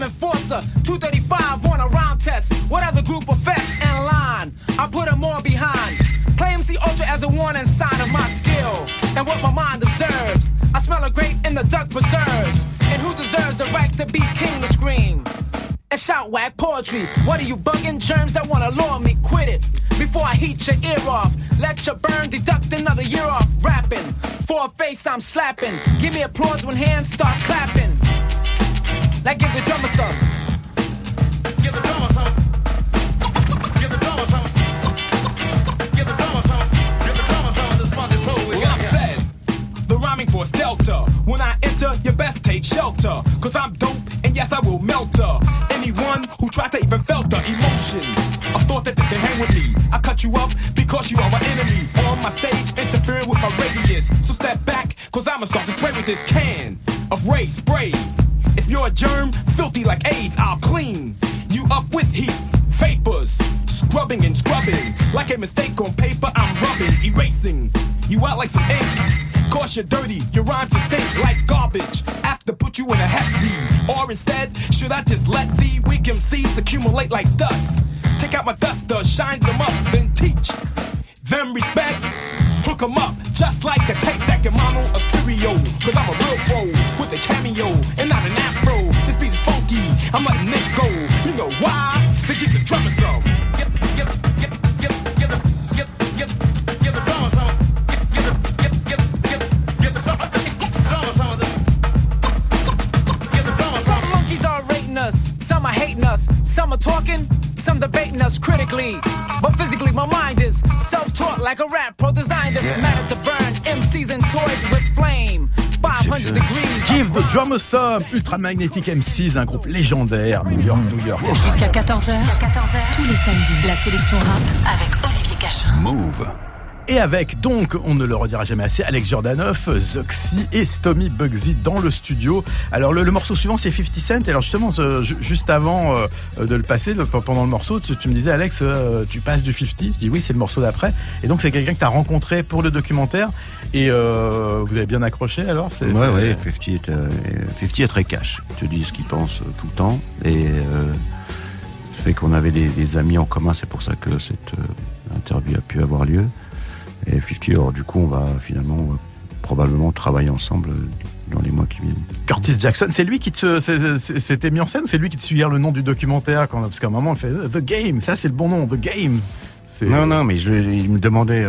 enforcer. 235 on a round test. What other group of vests in line? I put them all behind. Play MC Ultra as a warning sign of my skill and what my mind observes. I smell a grape in the duck preserves. And who deserves the right to be king to scream and shout whack poetry? What are you bugging? Germs that wanna lure me, quit it before I heat your ear off. Let you burn, deduct another year off rapping. For a face I'm slapping. Give me applause when hands start clapping. Now give the drummer some. Give the drummer some. Give the drummer some. Give the drummer some. Give the drummer some. This fun is whole. Well, I'm fed. The rhyming force Delta. When I enter, you best take shelter. Cause I'm dope, and yes, I will melt her. Anyone who tried to even felt the emotion, a thought that they can hang with me. I cut you up because you are my enemy. On my stage, interfering with my radius. So step back, cause I'ma start to spray with this can of Ray spray. If you're a germ, filthy like AIDS, I'll clean you up with heat. Vapors, scrubbing and scrubbing. Like a mistake on paper, I'm rubbing, erasing you out like some ink. Cause you're dirty, your rhymes just stink like garbage. After put you in a hefty. Or instead, should I just let the weak MCs accumulate like dust? Take out my duster, shine them up, then teach them respect. Hook them up, just like a tape that can mono a stereo. Cause I'm a real pro, with a cameo, and not an afro. This beat is funky, I'm letting it go. You know why? They get the drummer some. Get the drummer some. Some monkeys are rating us, some are hating us, some are talking, some debating us critically. But physically my mind is self-taught like a rap pro designed this matter to burn MCs and toys with flame. 500 degrees. Give the Drummer Some, Ultramagnetic MCs, un groupe légendaire, New York. Jusqu'à 14h, tous les samedis, la sélection rap avec Olivier Cachin. Move. Et avec, donc, on ne le redira jamais assez, Alex Jordanov, Zoxy et Stomy Bugsy dans le studio. Alors le morceau suivant c'est 50 Cent. Alors justement, juste avant de le passer, pendant le morceau, tu me disais Alex, tu passes du 50. Je dis oui, c'est le morceau d'après. Et donc c'est quelqu'un que tu as rencontré pour le documentaire. Et vous avez bien accroché alors Ouais, 50 est très cash. Il te dit ce qu'il pense tout le temps. Et fait qu'on avait des amis en commun, c'est pour ça que cette interview a pu avoir lieu. Et 50, alors du coup, on va finalement probablement travailler ensemble dans les mois qui viennent. Curtis Jackson, c'est lui qui s'était mis en scène ou c'est lui qui te suggère le nom du documentaire parce qu'à un moment, on fait The Game, ça c'est le bon nom, The Game. Non, mais il me demandait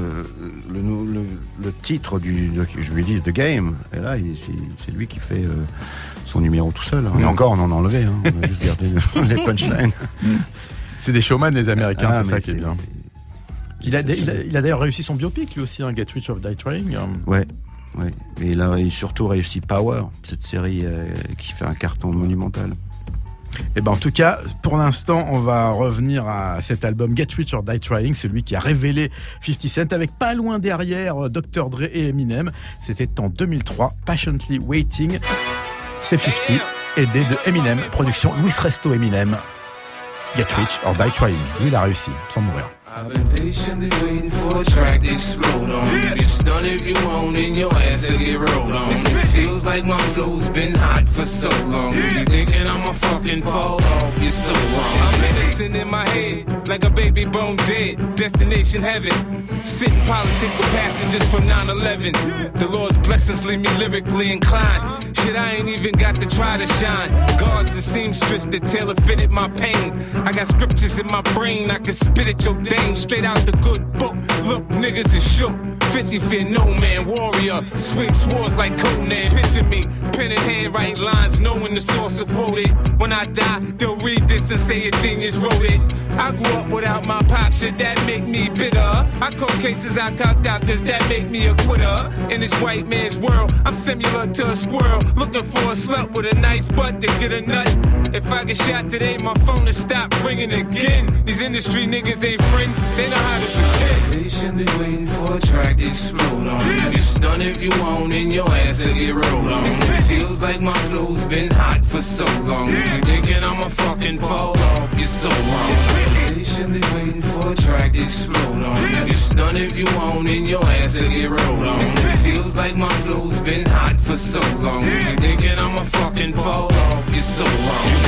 le titre du documentaire. Je lui ai dit The Game, et là, c'est lui qui fait son numéro tout seul. Et encore, on en a enlevé, on a juste gardé les punchlines. C'est des showman, les Américains, c'est ça qui est bien. Il a d'ailleurs réussi son biopic, lui aussi, Get Rich or Die Trying. Ouais. Et il a surtout réussi Power, cette série qui fait un carton monumental. Et ben en tout cas, pour l'instant, on va revenir à cet album Get Rich or Die Trying, celui qui a révélé 50 Cent, avec pas loin derrière Dr. Dre et Eminem. C'était en 2003, Patiently Waiting. C'est 50, aidé de Eminem, production Louis Resto Eminem. Get Rich or Die Trying. Lui, il a réussi, sans mourir. I've been patiently waiting for a track to explode on. You get stunned if you want and your ass will get rolled on. It feels like my flow's been hot for so long. You thinking I'ma fucking fall off, you're so wrong. I'm innocent in my head, like a baby bone dead. Destination heaven, sitting politic with passengers from 9/11. The Lord's blessings leave me lyrically inclined. Shit, I ain't even got to try to shine. Guards and seamstress that tailor fitted my pain. I got scriptures in my brain, I can spit at your dame. Straight out the good book, look, niggas is shook. 50 fear no man, warrior, swing swords like Conan. Picture me, pen in hand, write lines, knowing the source of wrote it. When I die, they'll read this and say a genius wrote it. I grew up without my pop, shit that make me bitter. I call cases, I call doctors, that make me a quitter. In this white man's world, I'm similar to a squirrel, looking for a slut with a nice butt to get a nut. If I get shot today, my phone will stop ringing again. These industry niggas ain't friends, they know how to pretend. Patiently waiting for a track to explode on. You get stunned if you want and your ass will get rolled on. It feels like my flow's been hot for so long. You thinking I'ma fucking fall off, you're so wrong. Patiently waiting for a track to explode on. You get stunned if you want and your ass will get rolled on. It feels like my flow's been hot for so long. You thinking I'ma fucking fall off, you're so wrong.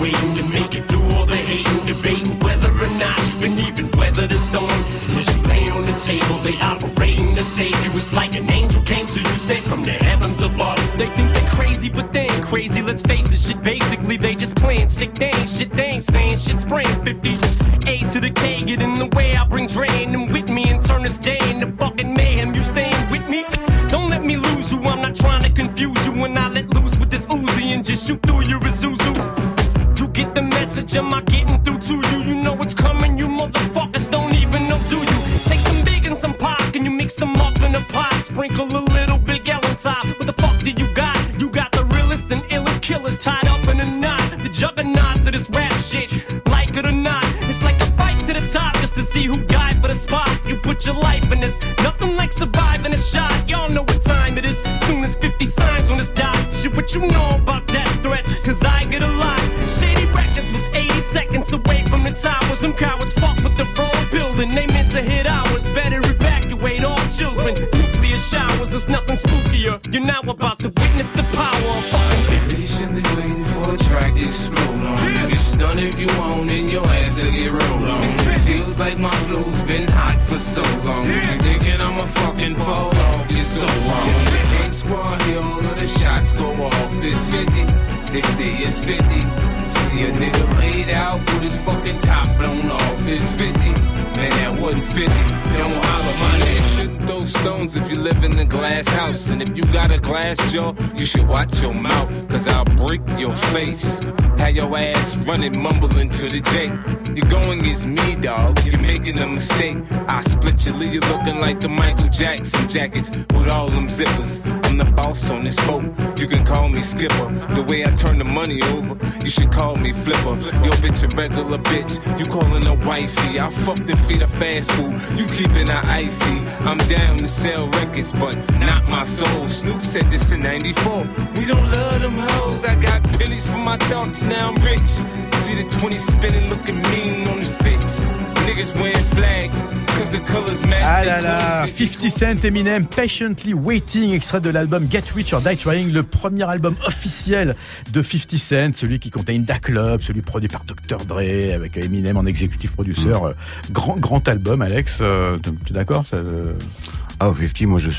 waiting to make it through all the hating, debating whether or not you can even weather the storm. As you lay on the table, they operating to save you. It's like an angel came to you, sent from the heavens above. They think they're crazy, but they ain't crazy. Let's face it, shit. Basically, they just playing sick. They ain't shit. They ain't saying shit. Spraying 50 A to the K, get in the way. I bring Dre and them with me and turn this day into fucking mayhem. You staying with me? Don't let me lose you. I'm not trying to confuse you when I let loose with this Uzi and just shoot through your Isuzu. You get the message, am I getting through to you? You know it's coming, you motherfuckers don't even know, do you? Take some big and some pop, and you mix them up in a pot. Sprinkle a little Big L on top. What the fuck do you got? You got the realest and illest killers tied up in a knot. The juggernauts of this rap shit, like it or not. It's like a fight to the top just to see who died for the spot. You put your life in this, nothing like surviving a shot. Y'all know what time it is, soon as 50 signs on this dot. Shit, what you know about death threats, cause I get a lot. Shady Records was 80 seconds away from the towers. Them cowards fuck with the wrong building, they meant to hit ours. Better evacuate all children, nuclear showers, there's nothing spookier. You're now about to witness the power of fucking patiently waiting for a track to explode on. You get stunned if you want and your ass will get rolled on. It feels like my flow's been hot for so long. You thinking I'ma fucking fall off, you're so wrong. Gang squad here, all of the shots go off. It's 50, they say it's 50. See a nigga laid out with his fucking top blown off. It's 50, man that wasn't 50. Don't holler, my nigga. Shouldn't throw stones if you live in a glass house. And if you got a glass jaw, you should watch your mouth, cause I'll break your face. Have your ass running, mumbling to the J. You're going against me, dog, you're making a mistake. I split you, leave you looking like the Michael Jackson jackets with all them zippers. I'm the boss on this boat, you can call me skipper. The way I turn the money over, you should call me flipper. Yo bitch a regular bitch, you calling her wifey. I fucked and feed her fast food, you keeping her icy. I'm down to sell records, but not my soul. Snoop said this in 94, we don't love them hoes. I got pennies for my thoughts, now I'm rich. See the 20 spinning, looking mean on the 6. Niggas wearing flags, cause the colors match. Ah là là, 50 Cent, Eminem, Patiently Waiting, extrait de l'album Get Rich or Die Trying, le premier album officiel de 50 Cent, celui qui contenait Da Club, celui produit par Dr. Dre, avec Eminem en executive producer. Grand album, Alex, tu es d'accord ça, Ah, 50, moi je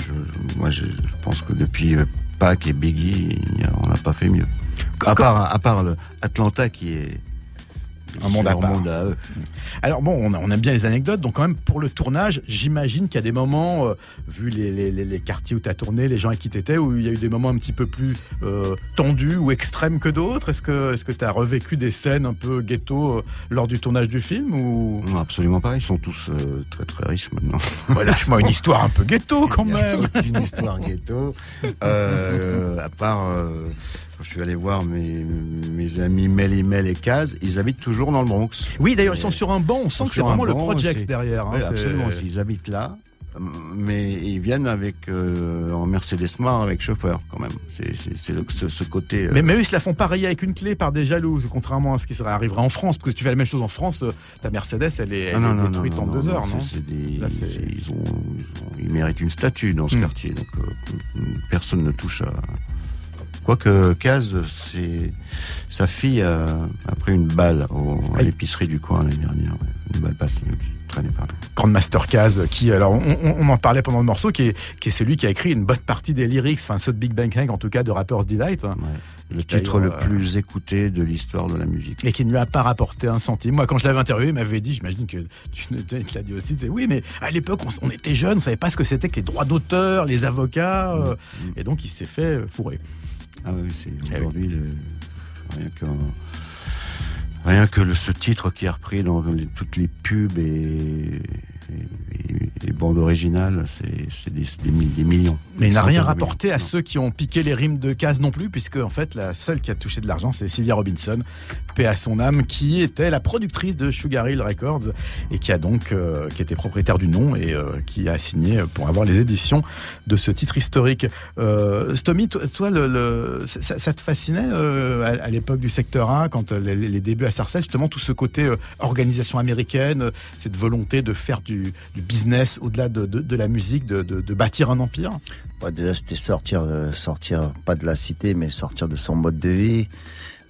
pense que depuis Pac et Biggie, on n'a pas fait mieux. À part le Atlanta qui est un monde à part. À eux. Alors bon, on aime bien les anecdotes, donc quand même pour le tournage, j'imagine qu'il y a des moments, vu les quartiers où tu as tourné, les gens avec qui tu étais, où il y a eu des moments un petit peu plus tendus ou extrêmes que d'autres. Est-ce que tu as revécu des scènes un peu ghetto lors du tournage du film ou... Non, absolument pas, ils sont tous très très riches maintenant. Bah, lâche-moi une histoire un peu ghetto quand même. Une histoire ghetto. À part... je suis allé voir mes amis Mel et Kaz, ils habitent toujours dans le Bronx. Oui, d'ailleurs, ils sont sur un banc, on sent que c'est vraiment le Project derrière. Oui, absolument, ils habitent là, mais ils viennent avec en Mercedes noir avec chauffeur quand même. C'est ce côté... Mais eux, ils se la font pareil avec une clé par des jaloux, contrairement à ce qui arriverait en France, parce que si tu fais la même chose en France, ta Mercedes, elle est détruite en 2 heures, non? Ils méritent une statue dans ce quartier, donc personne ne touche à... Quoique Kaz, sa fille a pris une balle à l'épicerie du coin l'année dernière. Ouais. Une balle passée qui traînait par là. Grandmaster Kaz, qui, alors on en parlait pendant le morceau, qui est celui qui a écrit une bonne partie des lyrics, enfin ceux de Big Bang Hank, en tout cas de Rapper's Delight. Hein. Ouais. Le titre le plus écouté de l'histoire de la musique. Et qui ne lui a pas rapporté un centime. Moi, quand je l'avais interviewé, il m'avait dit, j'imagine que tu l'as dit aussi, oui, mais à l'époque, on était jeunes, on savait pas ce que c'était que les droits d'auteur, les avocats, et donc il s'est fait fourrer. Ah oui, c'est aujourd'hui rien que ce titre qui est repris dans toutes les pubs et bandes originales, c'est des millions. Mais il n'a rien rapporté à ceux qui ont piqué les rimes de Kaz non plus, puisque en fait la seule qui a touché de l'argent, c'est Sylvia Robinson, paix à son âme, qui était la productrice de Sugar Hill Records et qui a donc qui était propriétaire du nom et qui a signé pour avoir les éditions de ce titre historique. Stomy, toi, ça te fascinait à l'époque du secteur A, quand les débuts à Sarcelles, justement tout ce côté organisation américaine, cette volonté de faire du business au-delà de la musique, de bâtir un empire? Déjà, c'était sortir pas de la cité, mais sortir de son mode de vie.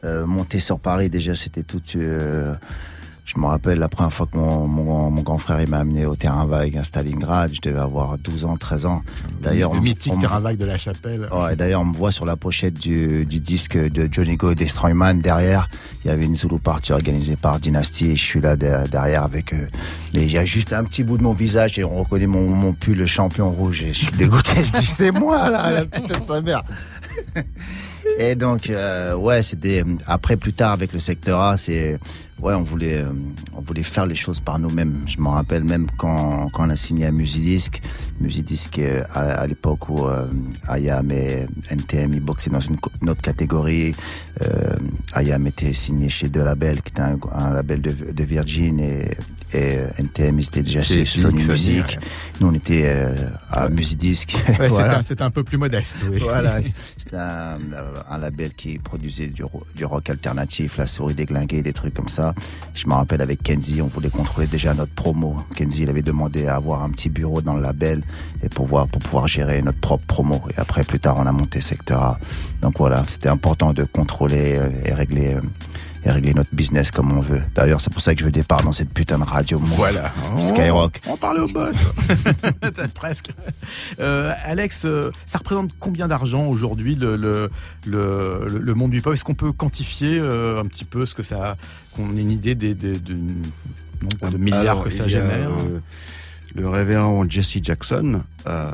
monter sur Paris, déjà, c'était tout... je me rappelle la première fois que mon grand frère il m'a amené au terrain vague à Stalingrad, je devais avoir 12 ans, 13 ans. D'ailleurs, le mythique terrain vague de la Chapelle. Ouais, d'ailleurs, on me voit sur la pochette du disque de Johnny Go et Destroyman. Derrière, il y avait une Zulu Party organisée par Dynasty et je suis là derrière avec eux. Mais il y a juste un petit bout de mon visage et on reconnaît mon pull, le champion rouge. Et je suis dégoûté, je dis c'est moi là, la putain de sa mère. Et donc, ouais, c'était après plus tard avec le secteur A, on voulait faire les choses par nous-mêmes. Je m'en rappelle même quand on a signé à Musidisc à l'époque où IAM et NTM ils boxaient dans une autre catégorie. IAM était signé chez deux labels, qui était un label de Virgin et NTM ils étaient déjà chez Sony Music. Ouais. Nous on était à Musidisc. Ouais, voilà. C'était un peu plus modeste. Oui. Voilà, c'était un label qui produisait du rock alternatif, La Souris Déglinguée, des trucs comme ça. Je me rappelle avec Kenzie, on voulait contrôler déjà notre promo. Kenzie, il avait demandé à avoir un petit bureau dans le label et pour pouvoir gérer notre propre promo. Et après, plus tard, on a monté Secteur A. Donc voilà, c'était important de contrôler et régler notre business comme on veut. D'ailleurs, c'est pour ça que je veux départ dans cette putain de radio. Voilà. Skyrock. On parlait au boss. Presque. Alex, ça représente combien d'argent aujourd'hui le monde du hip-hop? Est-ce qu'on peut quantifier un petit peu ce que ça, qu'on ait une idée du nombre de milliards que ça génère? Le révérend Jesse Jackson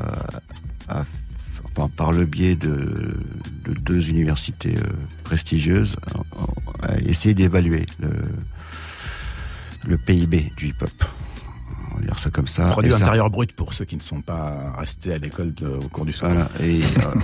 par le biais de deux universités prestigieuses, a essayé d'évaluer le PIB du hip-hop. On va dire ça comme ça. Produit intérieur brut pour ceux qui ne sont pas restés à l'école au cours du soir. Voilà. Et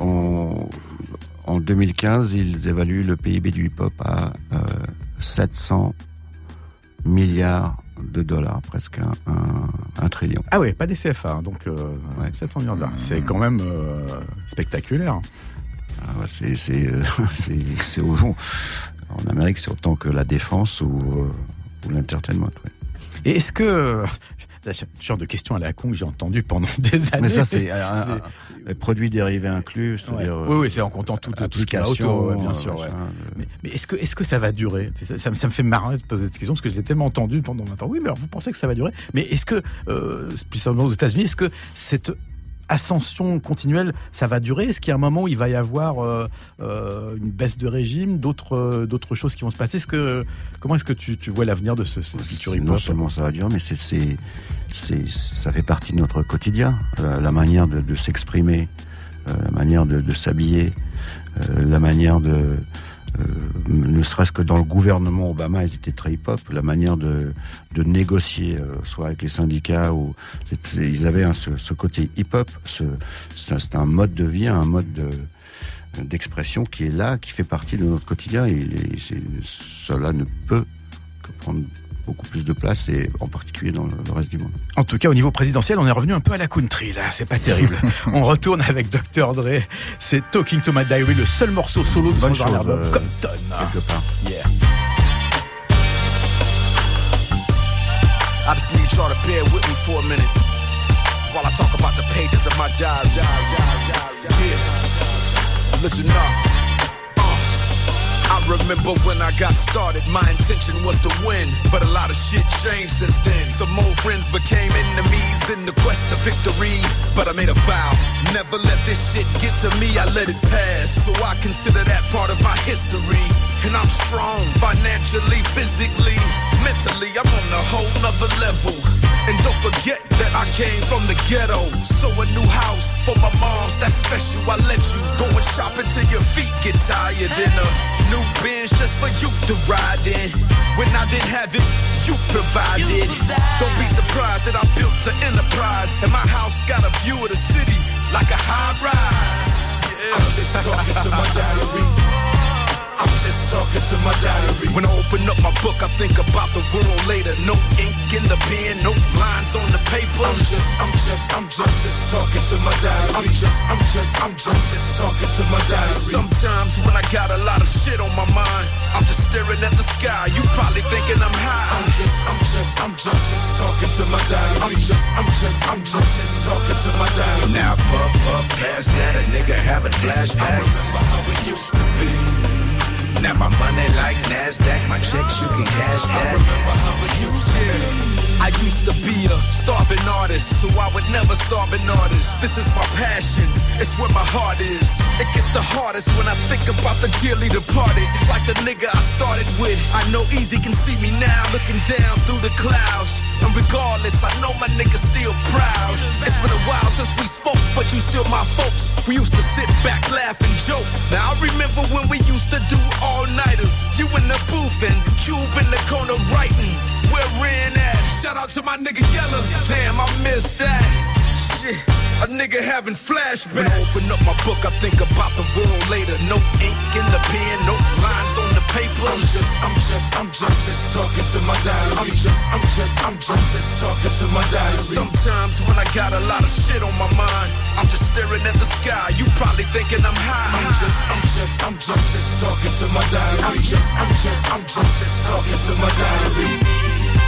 en 2015, ils évaluent le PIB du hip-hop à 700 milliards de dollars, presque un trillion. Ah ouais, pas des CFA, donc 700 millions de dollars. C'est quand même spectaculaire. Ah ouais, c'est en Amérique, c'est autant que la défense ou l'entertainment. Ouais. Et est-ce que ce genre de questions à la con que j'ai entendu pendant des années. Mais ça, c'est produits dérivés inclus, c'est-à-dire. Oui, c'est en comptant tout ce qui est autour, bien sûr. Ouais. Mais est-ce que ça va durer? Ça me fait marrer de poser cette question parce que je l'ai tellement entendu pendant 20 ans. Oui, mais alors vous pensez que ça va durer? Mais est-ce que, plus simplement aux États-Unis, est-ce que cette ascension continuelle, ça va durer? Est-ce qu'il y a un moment où il va y avoir une baisse de régime, d'autres choses qui vont se passer? Comment est-ce que tu vois l'avenir de ce futur hip-hop? Non seulement ça va durer, mais ça fait partie de notre quotidien. La manière de s'exprimer, la manière de s'habiller, la manière de... ne serait-ce que dans le gouvernement Obama, ils étaient très hip-hop. La manière de négocier, soit avec les syndicats, ou ils avaient ce côté hip-hop. C'est un mode de vie, un mode d'expression qui est là, qui fait partie de notre quotidien. Et cela ne peut que prendre beaucoup plus de place, et en particulier dans le reste du monde. En tout cas, au niveau présidentiel, on est revenu un peu à la country, là. C'est pas terrible. On retourne avec Dr. Dre. C'est Talking to My Diary, le seul morceau solo de son dernier album, Compton. Quelque part. Yeah. I just need y'all to bear with me for a minute while I talk about the pages of my diary. Yeah. Listen up. I remember when I got started, my intention was to win, but a lot of shit changed since then. Some old friends became enemies in the quest to victory, but I made a vow, never let this shit get to me, I let it pass. So I consider that part of my history, and I'm strong, financially, physically, mentally, I'm on a whole nother level. And don't forget that I came from the ghetto, so a new house for my moms, that's special. I let you go and shop until your feet get tired, in a new Benz just for you to ride in. When I didn't have it, you provided. Don't be surprised that I built an enterprise, and my house got a view of the city like a high rise. Yeah. I'm just talking to my diary. I'm just talking to my diary. When I open up my book, I think about the world later. No ink in the pen, no lines on the paper. I'm just talking to my diary. I'm just talking to my diary. Sometimes when I got a lot of shit on my mind, I'm just staring at the sky. You probably thinking I'm high. I'm just talking to my diary. I'm just talking to my diary. Now puff past that, a nigga having flashbacks. I remember how it used to be. Now my money like NASDAQ, my checks you can cash that. I remember how it used to be. I used to be a starving artist, so I would never starve an artist. This is my passion, it's where my heart is. It gets the hardest when I think about the dearly departed. Like the nigga I started with. I know Easy can see me now, looking down through the clouds. And regardless, I know my nigga's still proud. It's been a while since we spoke, but you still my folks. We used to sit back, laugh and joke. Now I remember when we used to do all-nighters. You in the booth and Cube in the corner writing. Where Ren at? Shout out to my nigga Yella. Damn, I missed that. Shit, a nigga having flashbacks. When I open up my book, I think about the world later. No ink in the pen, no lines on the paper. I'm just talking to my diary. I'm just talking to my diary. Sometimes when I got a lot of shit on my mind, I'm just staring at the sky. You probably thinking I'm high. I'm just talking to my diary. I'm just talking to my diary.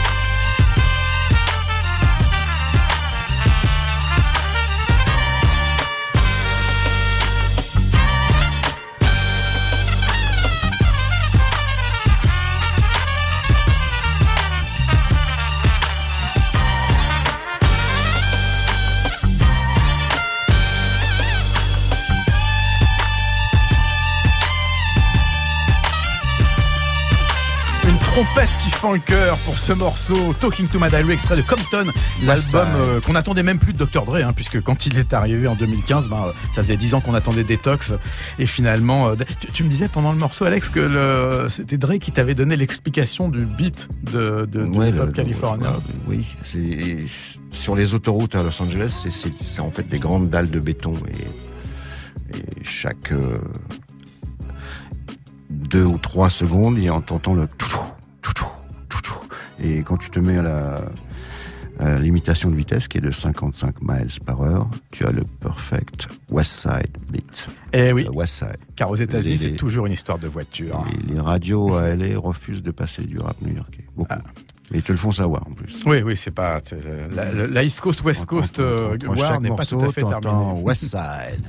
Trompette qui fend le cœur pour ce morceau Talking to My Diary, extrait de Compton, l'album qu'on attendait même plus de Dr. Dre, puisque quand il est arrivé en 2015, ça faisait 10 ans qu'on attendait Detox, et finalement, tu me disais pendant le morceau, Alex, que c'était Dre qui t'avait donné l'explication du beat de Pop California. Oui, c'est sur les autoroutes à Los Angeles, c'est en fait des grandes dalles de béton, et chaque 2 ou 3 secondes, t'entends le et quand tu te mets à l'imitation de vitesse qui est de 55 miles par heure, tu as le perfect West Side beat. Eh oui, West Side. Car aux États-Unis, c'est toujours une histoire de voiture. Les radios à LA refusent de passer du rap new-yorkais. Beaucoup. Et ils te le font savoir en plus. Oui, c'est pas la East Coast, West Coast war n'est pas tout à fait terminé. West Side.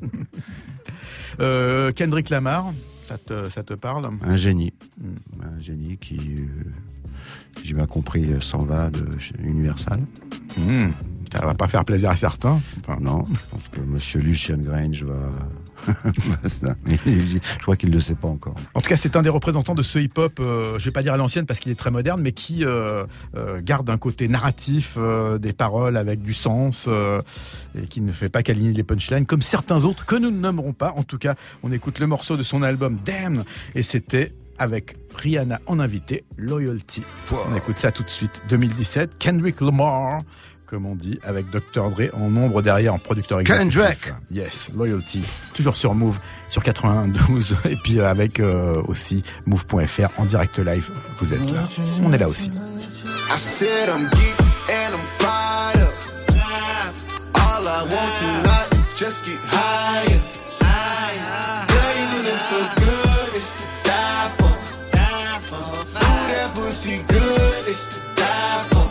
Kendrick Lamar, ça te parle? Un génie qui, si j'ai bien compris, s'en va de chez Universal. Ça va pas faire plaisir à certains. Non, je pense que Monsieur Lucian Grange va... je crois qu'il ne le sait pas encore. En tout cas, c'est un des représentants de ce hip-hop, je vais pas dire à l'ancienne parce qu'il est très moderne, mais qui garde un côté narratif, des paroles avec du sens, et qui ne fait pas qu'aligner les punchlines, comme certains autres que nous ne nommerons pas. En tout cas, on écoute le morceau de son album Damn, et c'était avec Rihanna en invité, Loyalty. On écoute ça tout de suite. 2017, Kendrick Lamar, comme on dit, avec Dr. Dre en nombre derrière, en producteur exécutif. Kendrick! Yes, Loyalty. Toujours sur Move, sur 92, et puis avec aussi Move.fr en direct live. Vous êtes là. On est là aussi. I said I'm geek and I'm fired up. All I want tonight is just get higher. Girl, you look so good, it's to die for. Ooh, that pussy good, it's to die for.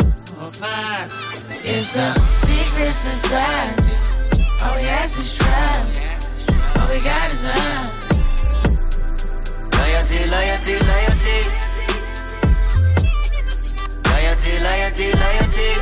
It's a secret society. All we ask is try. All we got is love. Loyalty, loyalty, loyalty. Loyalty, loyalty, loyalty.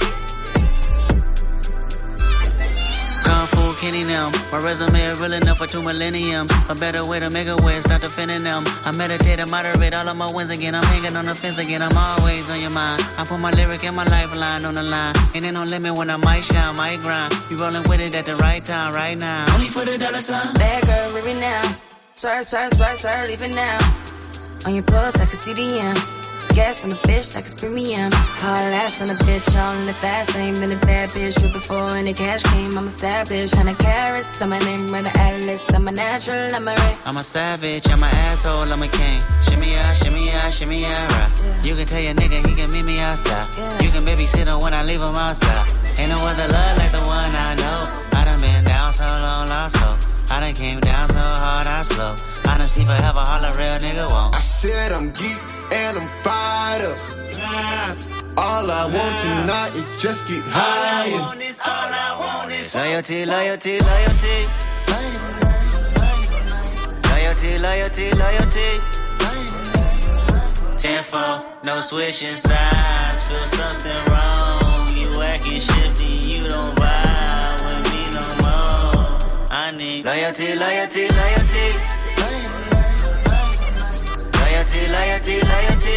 Kung Fu Kenny now. My resume is real enough for 2 millenniums. A better way to make a way, start defending them. I meditate and moderate all of my wins again. I'm hanging on the fence again. I'm always on your mind. I put my lyric and my lifeline on the line. Ain't no limit when I might shine, might grind. You rolling with it at the right time, right now. Only for the dollar sign. Bad girl, leave it now. Swerve, swerve, swerve, swerve, leave it now. On your pulse, I can see the end. Gas on the bitch like it's premium. Hard ass on the bitch, all in the fast lane. Been a bad bitch with before and the cash came. I'm established, 100 carats. I'm my name, run the atlas. I'm a natural, I'm a ray. I'm a savage, I'm an asshole, I'm a king. Shimmy out, shimmy out, shimmy out, right. You can tell your nigga he can meet me outside. You can babysit him when I leave him outside. Ain't no other love like the one I know. I done been down so long, lost hope. I done came down so hard, I slow. Honesty forever, all a real nigga won't. I said I'm geek and I'm fired up. All I want tonight is just get higher. All I want is loyalty, loyalty, loyalty. Loyalty, loyalty, loyalty, loyalty. 10-4, no switching sides. Feel something wrong. You acting shifty, you don't vibe with me no more. I need loyalty, loyalty, loyalty. Loyalty, loyalty, loyalty.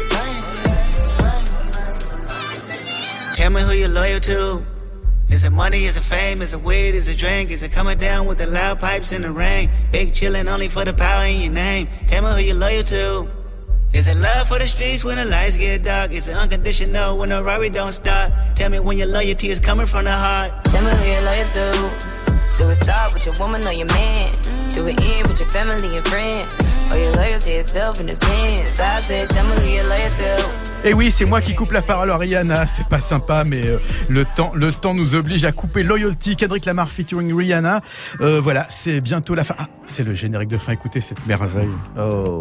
Tell me who you're loyal to. Is it money, is it fame, is it weed, is it drink? Is it coming down with the loud pipes in the rain? Big chillin' only for the power in your name. Tell me who you're loyal to. Is it love for the streets when the lights get dark? Is it unconditional when the Rari don't stop? Tell me when your loyalty is coming from the heart. Tell me who you're loyal to. Do it start with your woman or your man? Do it end with your family and friends? Or your loyalty is self-defense? I said, tell me who you're loyal to. Et oui, c'est moi qui coupe la parole à Rihanna. C'est pas sympa, mais le temps nous oblige à couper Loyalty. Kendrick Lamar featuring Rihanna. Voilà, c'est bientôt la fin. Ah, c'est le générique de fin. Écoutez cette merveille. Oh.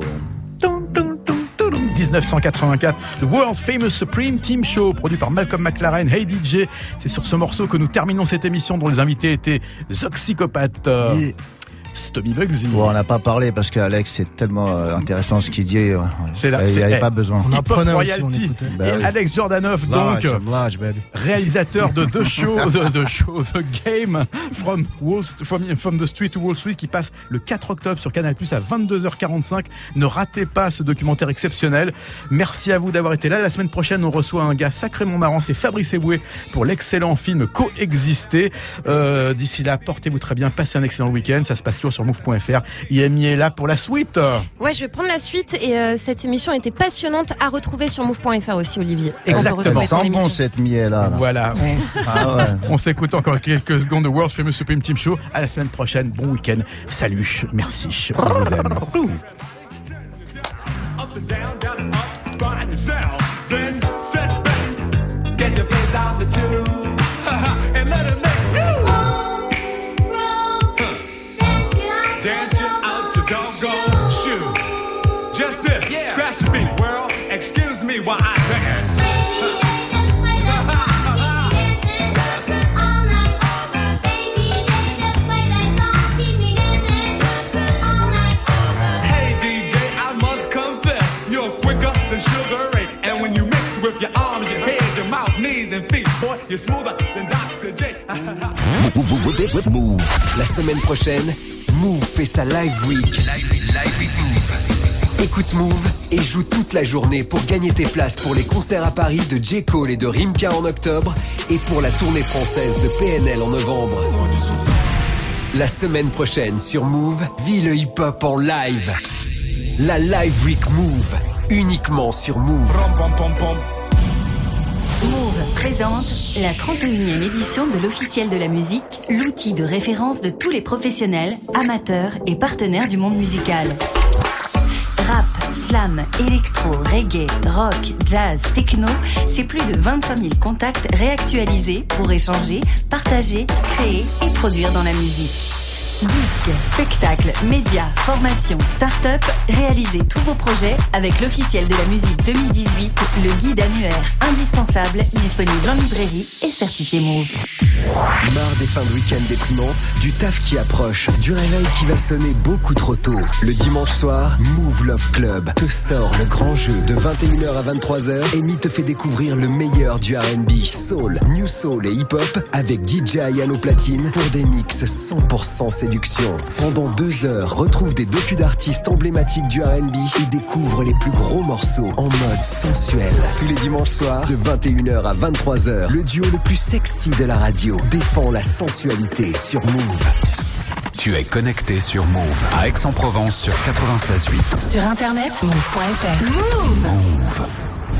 1984, The World Famous Supreme Team Show, produit par Malcolm McLaren, Hey DJ. C'est sur ce morceau que nous terminons cette émission dont les invités étaient Zoxycopath. Stomy Bugsy. Bon, on n'a pas parlé parce qu'Alex, c'est tellement intéressant ce qu'il dit. Il n'y avait pas besoin. On apprenait Royalty. Bah oui. Alex Jordanov, donc, réalisateur de deux shows, The Game, From the Street to Wall Street, qui passe le 4 octobre sur Canal+ à 22h45. Ne ratez pas ce documentaire exceptionnel. Merci à vous d'avoir été là. La semaine prochaine, on reçoit un gars sacrément marrant, c'est Fabrice Eboué pour l'excellent film Coexister. D'ici là, portez-vous très bien, passez un excellent week-end. Ça se passe sur move.fr. Yami est là pour la suite. Ouais, je vais prendre la suite et cette émission était passionnante à retrouver sur move.fr aussi, Olivier. Exactement. Sans bon cette miel-là. Voilà. On s'écoute encore quelques secondes de World Famous Supreme Team Show. À la semaine prochaine. Bon week-end. Salut. Merci. On vous aime. Excuse me while I dance. Hey DJ, I must confess, you're quicker than Sugar Ray. And when you mix with your arms, your head, your mouth, knees and feet, boy, you're smoother than Dr. J. Move. La semaine prochaine, Move fait sa Live Week. Live Week Move. Écoute Move et joue toute la journée pour gagner tes places pour les concerts à Paris de J. Cole et de Rimka en octobre et pour la tournée française de PNL en novembre. La semaine prochaine sur Move, vis le hip-hop en live. La Live Week Move, uniquement sur Move. Move présente la 31e édition de l'Officiel de la musique, l'outil de référence de tous les professionnels, amateurs et partenaires du monde musical. Rap, slam, électro, reggae, rock, jazz, techno, c'est plus de 25 000 contacts réactualisés pour échanger, partager, créer et produire dans la musique. Disques, spectacles, médias, formations, start-up, réalisez tous vos projets avec l'Officiel de la musique 2018, le guide annuaire indispensable, disponible en librairie et certifié Move. Marre des fins de week-end déprimantes, du taf qui approche, du réveil qui va sonner beaucoup trop tôt. Le dimanche soir, Move Love Club te sort le grand jeu de 21h à 23h. Amy te fait découvrir le meilleur du R&B, soul, new soul et hip-hop avec DJ Ayano Platine pour des mix 100% séduction. Pendant 2 heures, retrouve des docus d'artistes emblématiques du R&B et découvre les plus gros morceaux en mode sensuel. Tous les dimanches soirs, de 21h à 23h, le duo le plus sexy de la radio défend la sensualité sur Move. Tu es connecté sur Move à Aix-en-Provence sur 96.8. Sur internet, move.fr. Move.